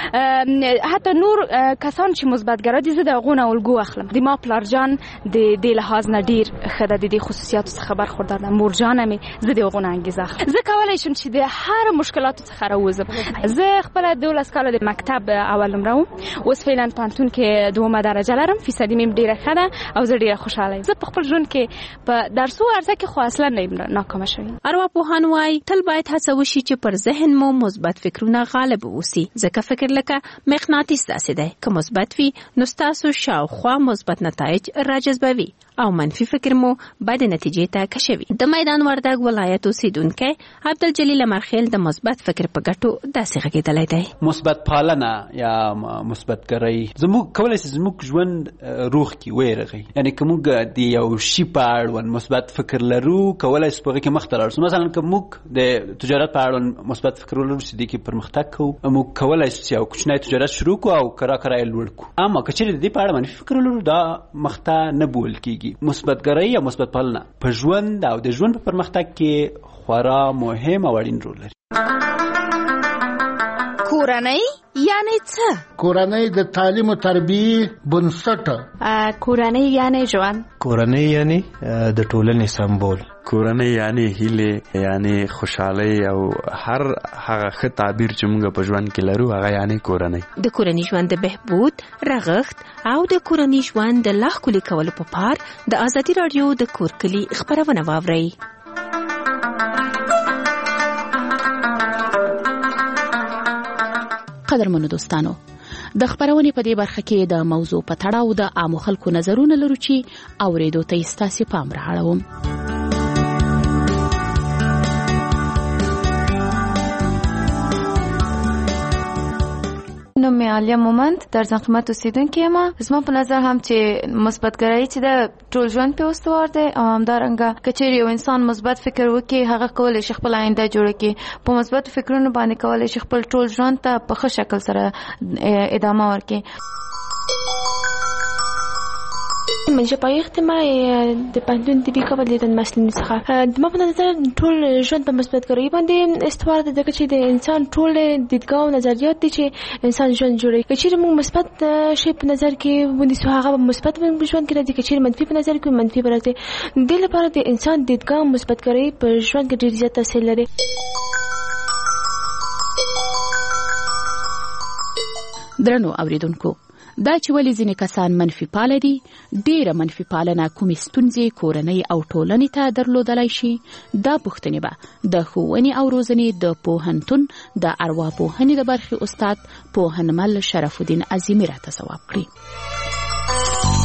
کوي. حتی نور کسان چې مثبت ګرا دي زه د هغو نه الګو اخلم. د ما پلارجان د دې لحاظ نه ډیر ښه ده د دې خصوصیاتو څخه برخوردار ده. مورجانه مې زه د هغو نه انګیزه اخلم. زه کولی شم چې د هر مشکلاتو څخه راووځم. زه خپله 12 کاله د مکتب اول نمره وم. اوس فعلا پوهنتون کې 2 درجه لرم. فیصدي مې ډیره ښه ده او زه ډیره خوشحاله یم. زه په خپل ژوند کې په درسو عرضه کې خو اصلا نه یم ناکامه شوې. ارواپوهان وایي تل باید هڅه وشي چې پر ذهن مو مثبت فکرونه غالب اوسي ځکه فکر لکه مغناطیس داسې دی. که مثبت وي نو ستاسو شاوخوا مثبت نتایج راجذبوي او منفي فکر مو بد نتیجې ته کشوي. د میدان وردګ ولایت اوسیدونکی عبدالجلیل مرخیل د مثبت فکر په ګټو داسې غږېدلی دی. مثبت پالنه یا مثبت ګرایي زموږ کولای شي زموږ ژوند روح کې ویرغي. یعنی که موږ د یو شي په اړوند مثبت فکر لرو کولای شي په هغه کې مخ ته لاړ شو. مثلا که موږ د تجارت په اړوند مثبت فکر ولرو چې دې کې پرمختګ کوو موږ کولای شو یو کوچنی تجارت شروع کړو او کرا یې لوړ کړو. اما که چیرې د دې په اړه منفي فکر ولرو دا مخ ته نه بول کېږي. مثبت ګرایي یا مثبت پالنه په ژوند او د ژوند په پرمختګ کې خورا مهم او اړین رول لري. کورنۍ یعنی څه؟ کورنۍ د تعلیم او تربیې بنسټ. کورنۍ یعنی ژوند. کورنۍ یعنی د ټولنې سمبول. کورنۍ یعنی هیله یعنی خوشحالي او هر هغه ښه تعبیر چې موږ په ژوند کې لرو هغه یعنی کورنۍ. د کورنۍ ژوند د بهبود رغښت او د کورنۍ ژوند د لا ښکلي کولو په پار د ازادي راډیو د کور کلي خبرونه واورئ. قدرمنو دوستانو د خبرونې په دې برخه کې د موضوع په تړاو د عامو خلکو نظرونه لرو چې اورېدو ته یې ستاسې پام رااړوم. نوم مې عالیه مومند در زحمت اوسیدونکې یم. زما په نظر هم چې مثبت ګرایي چې د ټول ژوند پې استوار دی او همدارنګه که چیرې یو انسان مثبت فکر وکړي هغه کولی شي خپل آینده جوړه کړي. په مثبت فکرونو باندې کولی شي خپل ټول ژوند ته په ښه شکل سره ادامه ورکړي. منځ پایښت ما د پندون د بي کول د مسلې څخه د ما په نظر ټول ژوند په مثبت کړی باندې استوار د دغه چې د انسان ټول دیدګاو نظریات دي چې انسان ژوند جوړي کچېر موږ مثبت شی په نظر کې ونیسو هغه مثبت ژوند کې راځي کچېر منفي په نظر کې منفي راځي د لپاره د انسان دیدګاو مثبت کړی په ژوند کې ډېر زیات تاثیر لري. درنو اوریدونکو دا چې ولې ځینې کسان منفي پاله دي ډېره منفي پالنه کومې ستونزې کورنۍ او ټولنې ته درلودلی شي دا پوښتنې به د ښوونې او روزنې د پوهنتون د ارواپوهنې د برخې استاد پوهنمل شرف الدین عظیمي راته ځواب کړي.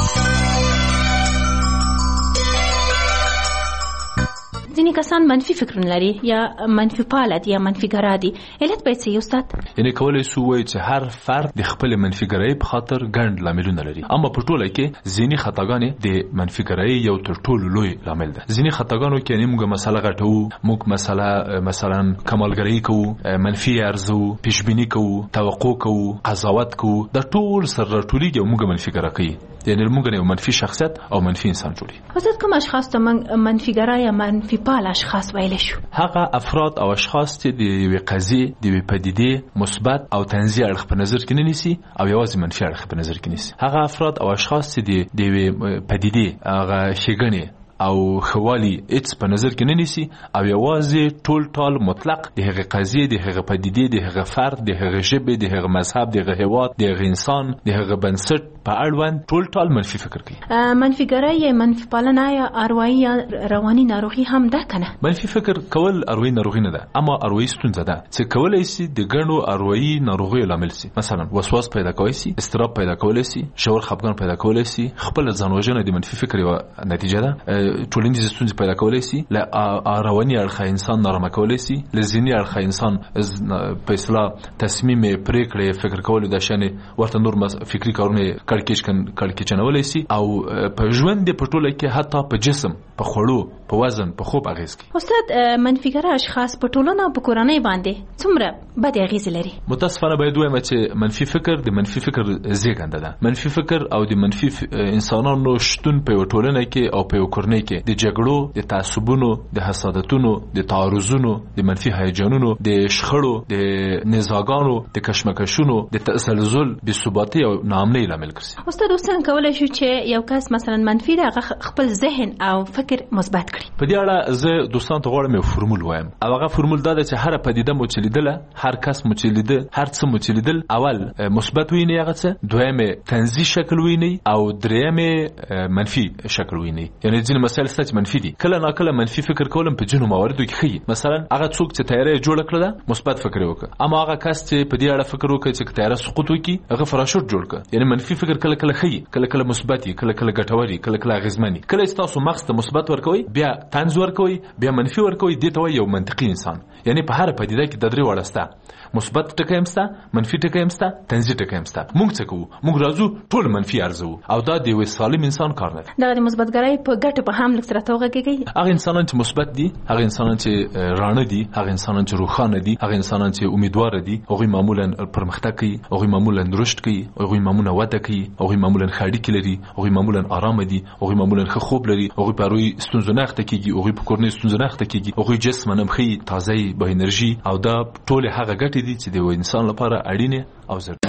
ځینې کسان منفي فکرونه لري یا منفي پاله دي یا منفي ګرا دي علت باید څه استاد؟ یعنې کولی شو وایو چې هر فرد د خپلې منفي ګرایي په خاطر ګڼ لاملونه لري اما په ټوله کې ځینې خطاګانې د منفي ګرایي یو تر ټولو لوی لامل ده. ځینې خطاګانو کې یعنې موږ مسله غټوو موږ مسله مثلا کمالګرایي کوو منفي ارزو پیشبیني کوو توقع کوو قضاوت کوو دا ټول سره راټولیږي او موږ منفي ګرا کوي یعنې موږ یو منفي شخصیت او منفي انسان جوړي. استاد کوم اشخاص ته منفي ګرا یا منفي پال اشخاص ویلی شو؟ هغه افراد او اشخاص چې د یوې قضیې د یوې پدیدې مثبت او طنزي اړخ په نظر کې نه نیسي او یوازې منفي اړخ په نظر کې نیسي. هغه افراد او اشخاص چې د یوې پدیدې هغه ښېګڼې او خوالي هیڅ په نظر کې نه نیسي او یوازې ټول مطلق د هغه قضیې د هغه پدیدې د هغه فرد د هغه ژبې د هغه مذهب د هغه هیواد د هغه انسان د هغه بنسټ په اړوند ټول منفي فکر کوي. منفي ګرایي یا منفي پالنه یا اروایي یا رواني ناروغي هم ده کنه؟ منفي فکر کول اروایي ناروغي نه ده اما اروایي ستونزه ده چې کولای شي د ګڼو اروایي ناروغیو لامل شي. مثلا وسواس پیدا کوي شي اضطراب پیدا کولی شي ژور خپګان پیدا کولی شي خپل ځان وژنه د منفي فکر یو نتیجه ده. ټولنیز ستونزې پیدا کولی شي له رواني اړخه انسان نارامه کولی شي له ذهني اړخه انسان په اصطلاح تصمیم پرېکړې فکر کول د شانې ورته نور فکري کارونه کړکېچنولی شي او په ژوند په ټوله کې حتی په جسم په خوړو په وزن په خوب اغیز کوي. استاد منفي ګرا اشخاص په ټولنه او په کورنۍ باندې څومره بد اغیز لري؟ متاسفانه باید وایم چې منفي فکر د منفي فکر زیږنده ده. منفي فکر او د منفي انسانانو شتون په ټولنه کې او په کورنۍ کې د جګړو د تعصبونو د حسادتونو د تعارضونو د منفي هیجانونو د شخړو د نزاګانو د کشمکشونو د تسلسل د ثباتي او ناامنۍ لامل ګرځي. استاد اوس څنګه کولای شو چې یو کس مثلا منفي دی هغه خپل ذهن او فکر مثبت کړي؟ په دې اړه زه دوستانو ته غواړم یو فرمول وایم او هغه فرمول دا ده چې هر پدیده مو چې لیدله هر کس مو چې لیده هر څه مو چې لیدل اول مثبت ویني هغه څه دویمه طنزي شکل ویني او دریمه منفي شکل ویني. یعنی ځینې مسایل ستاسو منفي دي کله ناکله منفي فکر کولم په جنو مواردو کې خي. مثلا هغه څوک چې تیارې جوړ کړل مثبت فکر وکړه اما هغه کس چې په دې اړه فکر وکړي چې تیارې سقوط وکړي هغه فراشوت جوړ کړ. یعنی منفي فکر کله کله خي کله مثبتي کله ګټوري کله اغیزمني. کله تاسو مغز ته مثبت ورکوي بیا طنز ورکوي بیا منفي ورکوي دې ته یو منطقي انسان. یعنی په هر پدیده کې د درې وړه سته مثبت ټکی هم سته منفي ټکی هم سته طنزي ټکی هم سته. موږ څه کوو موږ راځو ټول منفي ارزو او دا د یو سالم انسان کار نه ده. د مثبت ګرایي په ګټه په هم لکه راته وګورئ هغه انسانان چې مثبت دي هغه انسانان چې رانه دي هغه انسانان چې روښانه دي هغه انسانان چې امیدوار دي هغه معمولا پرمختګ کوي هغه معمولا رشد کوي هغه معمولا وده کوي هغه معمولا خاړي لري هغه معمولا آرام دي هغه معمولا ښه خوب لري هغه پروي ستونزونه اخته کیږي هغه په کورنۍ ستونزونه اخته کیږي هغه جسم نم خي تازه به انرژي او دا ټول هغه ګټې دي چې د انسان لپاره اړینه او ضروري.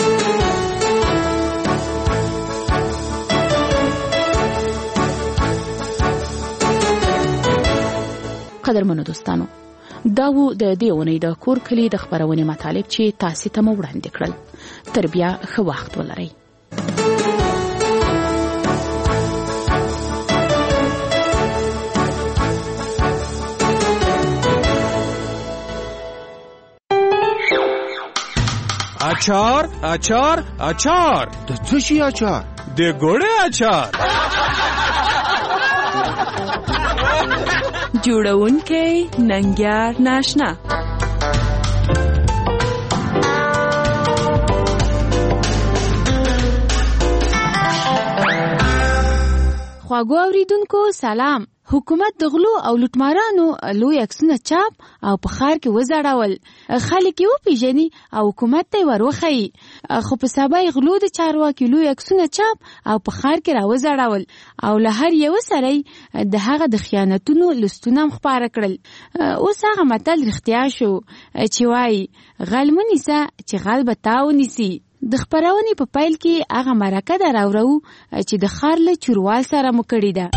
قدرمنو دوستانو دا وو د دې اونۍ د کور کلی د خبرونې مطالب چې تاسو ته مو وړاندې کړل. تر بیا ښه وخت ولرئ. اچار اچار اچار د څه شي اچار؟ د ګوړې اچار. جوړونکی ننګیار ناشنا. خواږو اوریدونکو سلام. حکومت د غلو او لوټمارانو لوی عکسونه چاپ او په ښار کې وځړول. خلک یې وپېژني او حکومت ته یې وروښیي. خو په سبا یې غلو د چارواکي لوی عکسونه چاپ او په ښار کې راوځړول او له هر یوه سره یې د هغه د خیانتونو لستونه هم خپاره کړل. اوس هغه متل رښتیا شو چې وایي غل مه نیسه چې غل به تا ونیسي. د خپرونې په پیل کې هغه مرکه ده راوړو چې د ښار له چوروال سره مو کړې ده.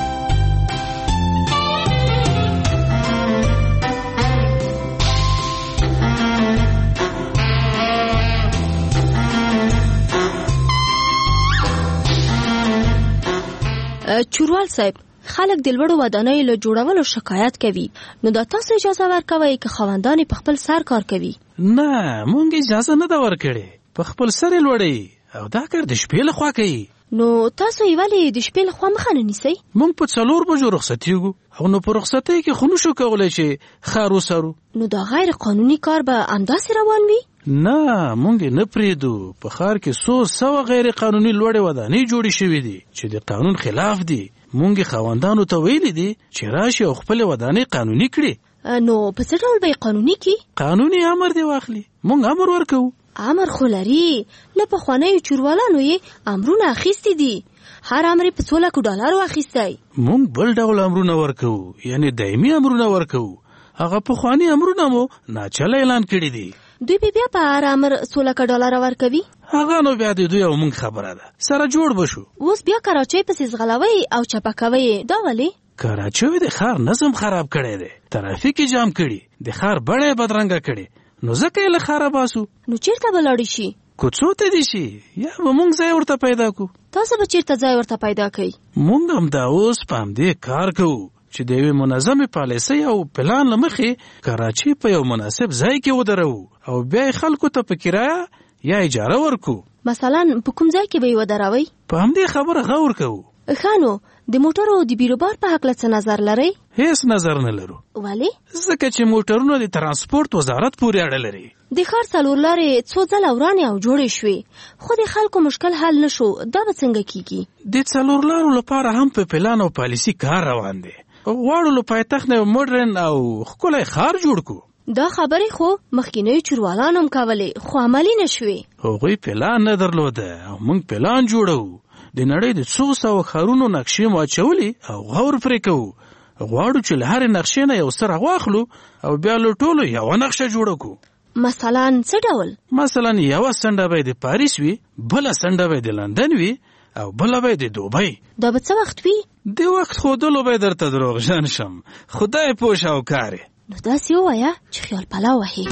چوروال صاحب، خلک د لوړو ودانیو له جوړولو شکایت کوي، نو دا تاسو اجازه ورکوئ که خاوندان په خپل سر کار کوي؟ نه، مونږ اجازه نه ده ورکړې. په خپل سر یې لوړوي او دا کار د شپې لخوا کوي. نو تاسو یې ولې د شپې لخوا مخه نه نیسئ؟ مونږ په 4 بجو رخصتېږو او نو په رخصتۍ کې خو نشو کولی چې ښار وسرو. نو دا غیر قانوني کار به همداسې روان وي؟ نه، مونږ نه پرېږدو. په ښار کې 100 غیر قانوني لوړې ودانۍ جوړې شوې دي چې د قانون خلاف دي. مونږ خاوندانو ته ویلي دي چې راشي او خپل ودانۍ قانوني کړي. نو په څه ډول به یې قانوني کړي؟ قانوني امر دی واخلي. مونږ امر ورکوو. امر خو لري. له پخوانیو چوروالانو یې امرونه اخیستي دي. هر امر یې په $100,000 اخیستی. مونږ بل ډول امرونه ورکوو، یعنی دایمي امرونه ورکوو. هغه پخواني امرونه مو ناچله اعلان کړي دي. دوی بیا په هر امر $100,000 ورکوي؟ هغه نو بیا د دوی او مونږ خبره ده، سره جوړ بشو. اوس بیا کراچۍ پسې ځغلوئ او چپه کوئ، دا ولې؟ کراچۍ د ښار نظم خراب کړی دی، ترافیک یې جام کړي، د ښار بڼه یې بدرنګه کړي. نو ځکه یې له ښاره باسو. نو چیرته به لاړې شي؟ کوڅو ته دې شي یا به مونږ ځای ورته پیدا کړو. تاسو به چیرته ځای ورته پیدا کړئ؟ مونږ همدا اوس په همدې کار کوو چې د یوې منظمې پالیسۍ او پلان له مخې کراچۍ په یو مناسب ځای کې ودرو او بیا یې خلکو ته په کرایه یا اجاره ورکو. مثلا په کوم ځای کې به یې ودروئ؟ په همدې خبره غور کوو. ښه، نو د موټرو د بیروبار په هکله څه نظر لرئ؟ هیڅ نظر نه لرو. ولې؟ ځکه چې موټرونه د ترانسپورت وزارت پورې اړه لري. د ښار 4 لارې څو ځله ورانې او جوړې شوې، خو د خلکو مشکل حل نشو. دا به څنګه کیږي؟ د 4 لارو لپاره هم په پلان او پالیسي کار روان دی. غواړو له پایتخت نه مډرن او ښکلی ښار جوړ کو. دا خبرې خو مخکینیو چوروالانو هم کولې، خو عملي نه شوې. هغوی پلان نه درلوده او موږ پلان جوړو. د نړۍ د 100 ښارونو نقشې مو اچولې او غور پرې کوو. غواړو چې له هرې نقشې نه یو څه راواخلو او بیا له ټولو یوه نقشه جوړه کړو. مثلا څه ډول؟ مثلا یوه څنډه به د پاریس وي، بله څنډه به د لندن وي او بله به د دوبۍ. دا به څه وخت وي؟ د وخت ښودلو به درته دروغجن شم، خدای پوه شاوکار یې. نو داسې ووایه چې خیال پلا وهي.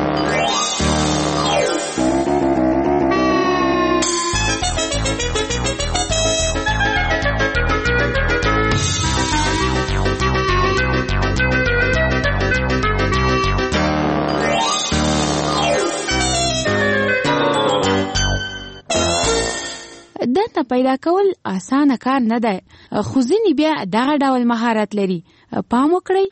دنده پیدا کول اسانه کار نه دی، خو ځینې بیا دغه ډول مهارت لري. پام وکړئ.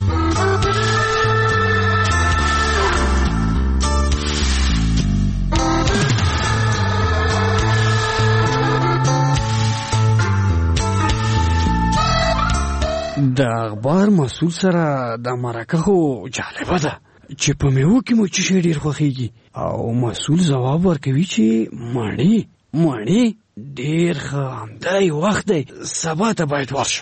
د اخبار مسؤل سره د مرکه خو جالبه ده چې په میوه کې مو چې شی ډېر خوښیږي او مسؤل ځواب ورکوي چې مڼې ډېر ښه، همدا یې وخت دی، سبا ته باید ورشم.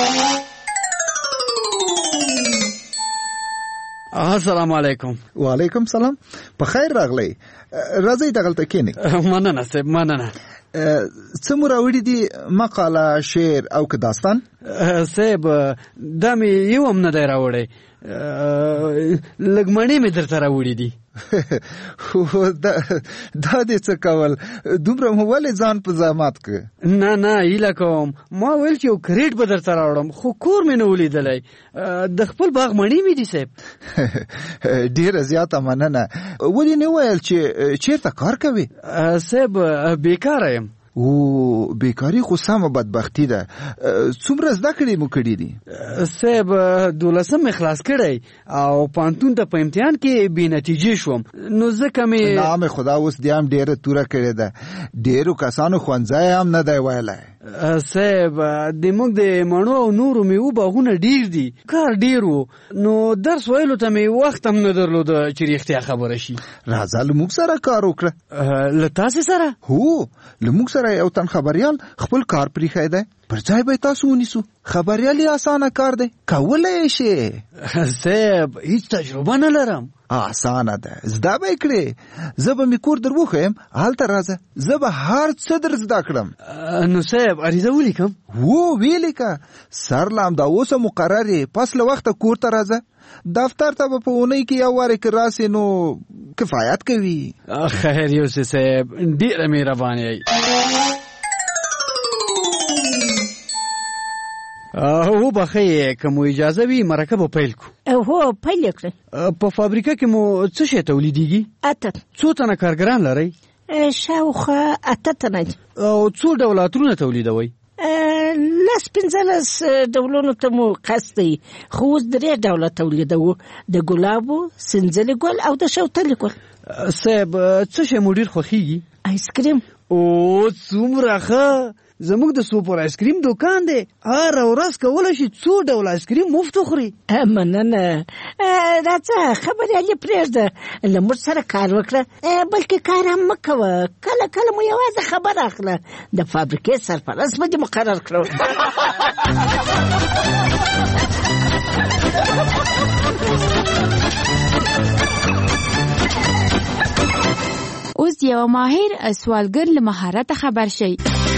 السلام علیکم. وعلیکم سلام. په خیر راغلی. راځئ دغلته کښېنئ. مننه صاحب، مننه. څه مو راوړي دي؟ مقاله، شعر او که داستان؟ صاحب دا مې یو هم نه دی راوړی، لږ مڼې مې درته راوړي دي. دا دې څه کول؟ دومره مو ولې ځان په زحمت که؟ نه هیله کوم. ما ویل چې یو کریټ به درته راوړم، خو کور مې نه ولیدلی. د خپل باغ مڼې مې دي صاحب. ډېره زیاته مننه. ولې نه ویل چې چېرته کار کوې؟ صاحب بیکاره یم. او بیکاری خو سمه بدبختی ده. څومره زده کړې مو کړي دي؟ صاحب 12 مې خلاص کړی او پانتون ته په امتحان کې بې نتیجې شوم، نو ځکه مې نام خدا اوس دې هم ډېره توره کړې ده. ډېرو کسانو ښوونځی هم نه دی ویلی. صاحب د موږ د مڼو او نورو میوو باغونه ډیر دي، کار ډیر وو، نو درس ویلو ته مې وخت هم نه درلود چې رښتیا خبره شي. راځه له موږ سره کار وکړه. له تاسې سره؟ هو، له موږ سره یو تن خبریال خپل کار پریښی دی، پر ځای به تاسو ونیسو. خبریالي اسانه کار دی، کولی شې. صاحب هیڅ تجربه نه لرم. اسانه ده، زده به یې کړې. زه به مې کور در وښیم، هلته راځه، زه به هر څه در زده کړم. نو صاحب عریضه ولیکم؟ و ولیکه، سر له همدا اوسه مقرر یې، پس له وخته کور ته راځه. دفتر ته به په اونۍ کې یو وارې که راسې نو کفایت کوي. خیر یوسف صاحب، ډېره مهربانه یې. هو بخیر که مو اجازه وي مرکه به پیل کو. هو پیل یې کړئ. په فابریکه کې مو څه شی تولیدیږي؟ 8. څو تنه کارګران لرئ؟ شاوخوا 8 تنه دي. او څو ډوله عطرونه تولیدوئ؟ 15 ډولونو ته مو قصد دی، خو اوس 3 ډوله تولیدوو، د ګلابو، سنځلي ګل او د شوتلې ګل. صاحب څه شی مو ډېر خوښیږي؟ آیسکریم. او څومره ښه، زموږ د سوپر آیسکریم دوکان دی، هر ورځ کولی شي 2 ډوله آیسکریم مفت وخوري. مننه. راځه خبریالي پرېږده، له موږ سره کار وکړه، بلکې کار هم مه کوه، کله کله مو یوازې خبر اخله، د فابریکې سرپرست به دې مقرر کړو. اوس یو ماهر سوالګر له مهارت خبر شي.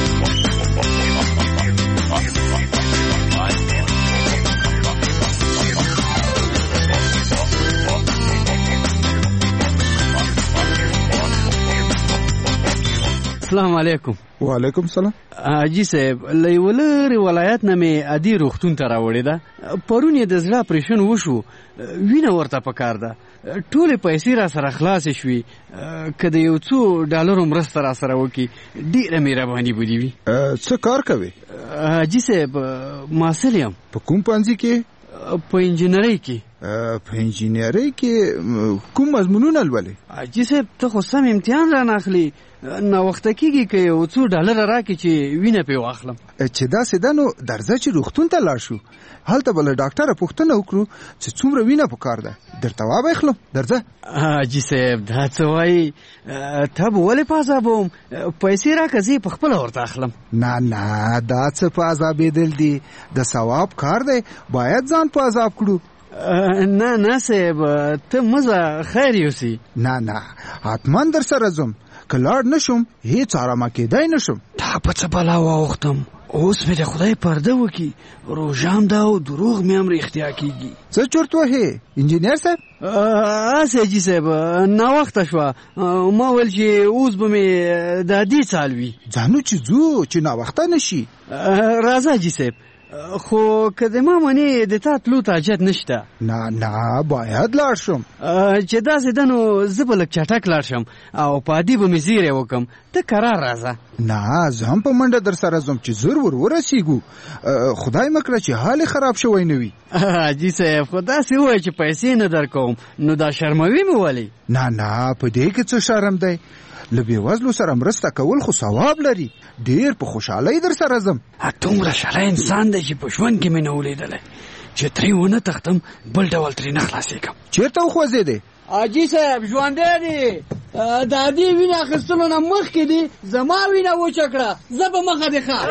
السلام علیکم. وعلیکم سلام. حاجي صاحب، له یو لرې ولایت نه مې عادي روغتون ته راوړې ده. پرون یې د زړه اپریشن وشو، وینه ورته پکار ده. ټولې پیسې را سره خلاصې شوې، که د یو څو ډالرو مرسته را سره وکړي ډېره مهرباني به دې وي. څه کار کوې؟ حاجي صاحب محصل یم. په کوم پوهنځي کې؟ په انجینرۍ کې. په انجینرۍ کې کوم مضمونونه لولې؟ حاجي صاحب ته خو سم امتحان را نه اخلي، ناوخته کېږي که یو څو ډالره راکړي چې وینه پرې واخلم. چې داسې ده نو درځه چې روغتون ته لاړ شو، هلته به له ډاکټره پوښتنه وکړو چې څومره وینه پکار ده، درته وابخلم. درځه. حاجي صاحب دا څه وایي؟ ته به ولې په عذابوم؟ پیسې راکړه، زه یې په خپله ورته اخلم. نه نه، دا څه په عذابېدل دي، د ثواب کار دی، باید ځان په عذاب کړو. نه نه صاحب ته مزه خیر یوسي. نه نه، حتما در سره ځم، که لاړ نشم هیڅ آرامه کېدای نشم. تا په څه بلا واوښتم، اوس مې د خدای پرده وکړي، روژام ده او دروغ مې هم رښتیا کېږي. څه چورت وهې انجینر صاحب؟ هسې حاجي صاحب ناوخته شوه، ما ویل چې اوس به مې د عادي سال وي. ځانو چې ځو چې ناوخته نشي. راځه حاجي صاحب، خو که د ما منې د تا تلو ته حاجت نشته. نه نه، باید لاړ شم. چې داسې ده نو زه به لږ چټک لاړ شم او په عادي به مې زیری وکړم، ته کرار راځه. نه، زه هم په منډه در سره ځم چې زر ورسیږو. خدای مه کړه چې حال خراب شوی نه وي. حاجي صاحب خو داسې ووایه چې پیسې نه در کوم، نو دا شرموي مې ولې؟ نه نه، په دې کې څه شرم دی؟ له بېوزلو سره مرسته کول خو ثواب لري. ډېر په خوشحالۍ در سره ځم. دومره شلی انسان دی چې په ژوند کې مې نه ولیدلی، چې ترې ونه تښتم بل ډول ترې نه خلاصېږم. چېرته وخوځېدې؟ حاجي صاحب ژوندی دی، د عادي وینه اخیستلو نه مخکې دی، زما وینه وچه کړه، زه به مخه دې ښه.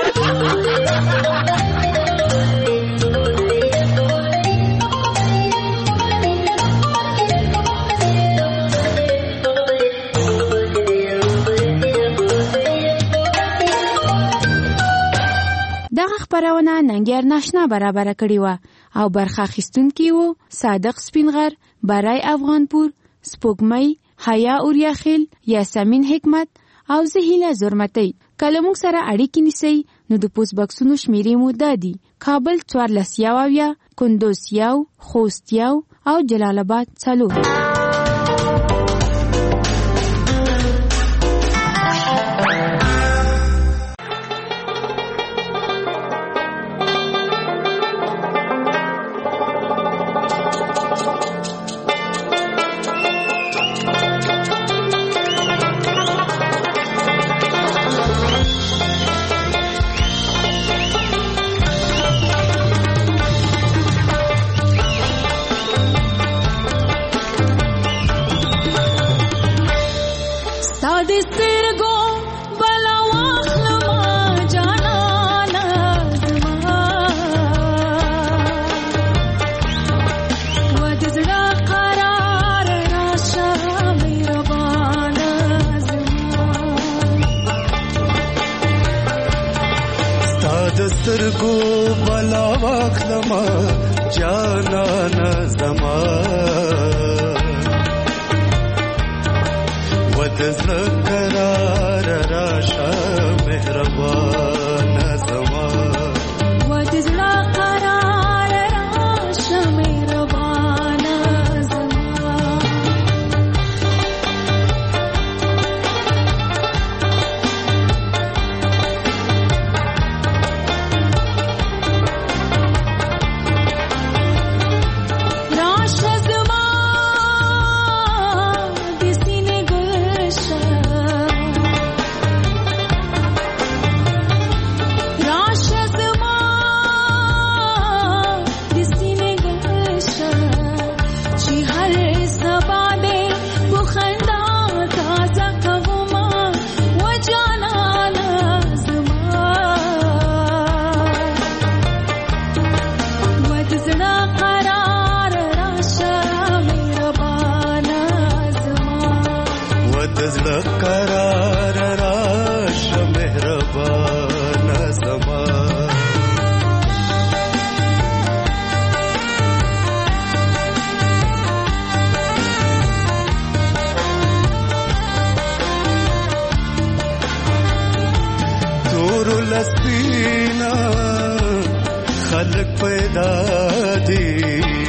دغه خبرونه ننګر ناشنا برابر کړی و او برخه اخیستونکي وو صادق سپینغر، برای افغانپور، سپوږمۍ، حیا اوریاخیل، یاسمین حکمت او زهیله زرمتی. کله موږ سره اړیکې نیسئ نو د پوسټ بکسونو شمیرې مو دا دي: کابل 14 کندوز 1 خوست 1 او جلال آباد 4. د سترګو بلا واخلما جانانا زما و د زړه قرار راشه مهربانه زما ستا د سترګو بلا واخلما جانانا زما د زړه قرار راشه مهربانه زما و د زړه قرار راشه مهربانه زما راشه زما قرار راشه مهربانه زما تور لسپینا خلق پیدا دی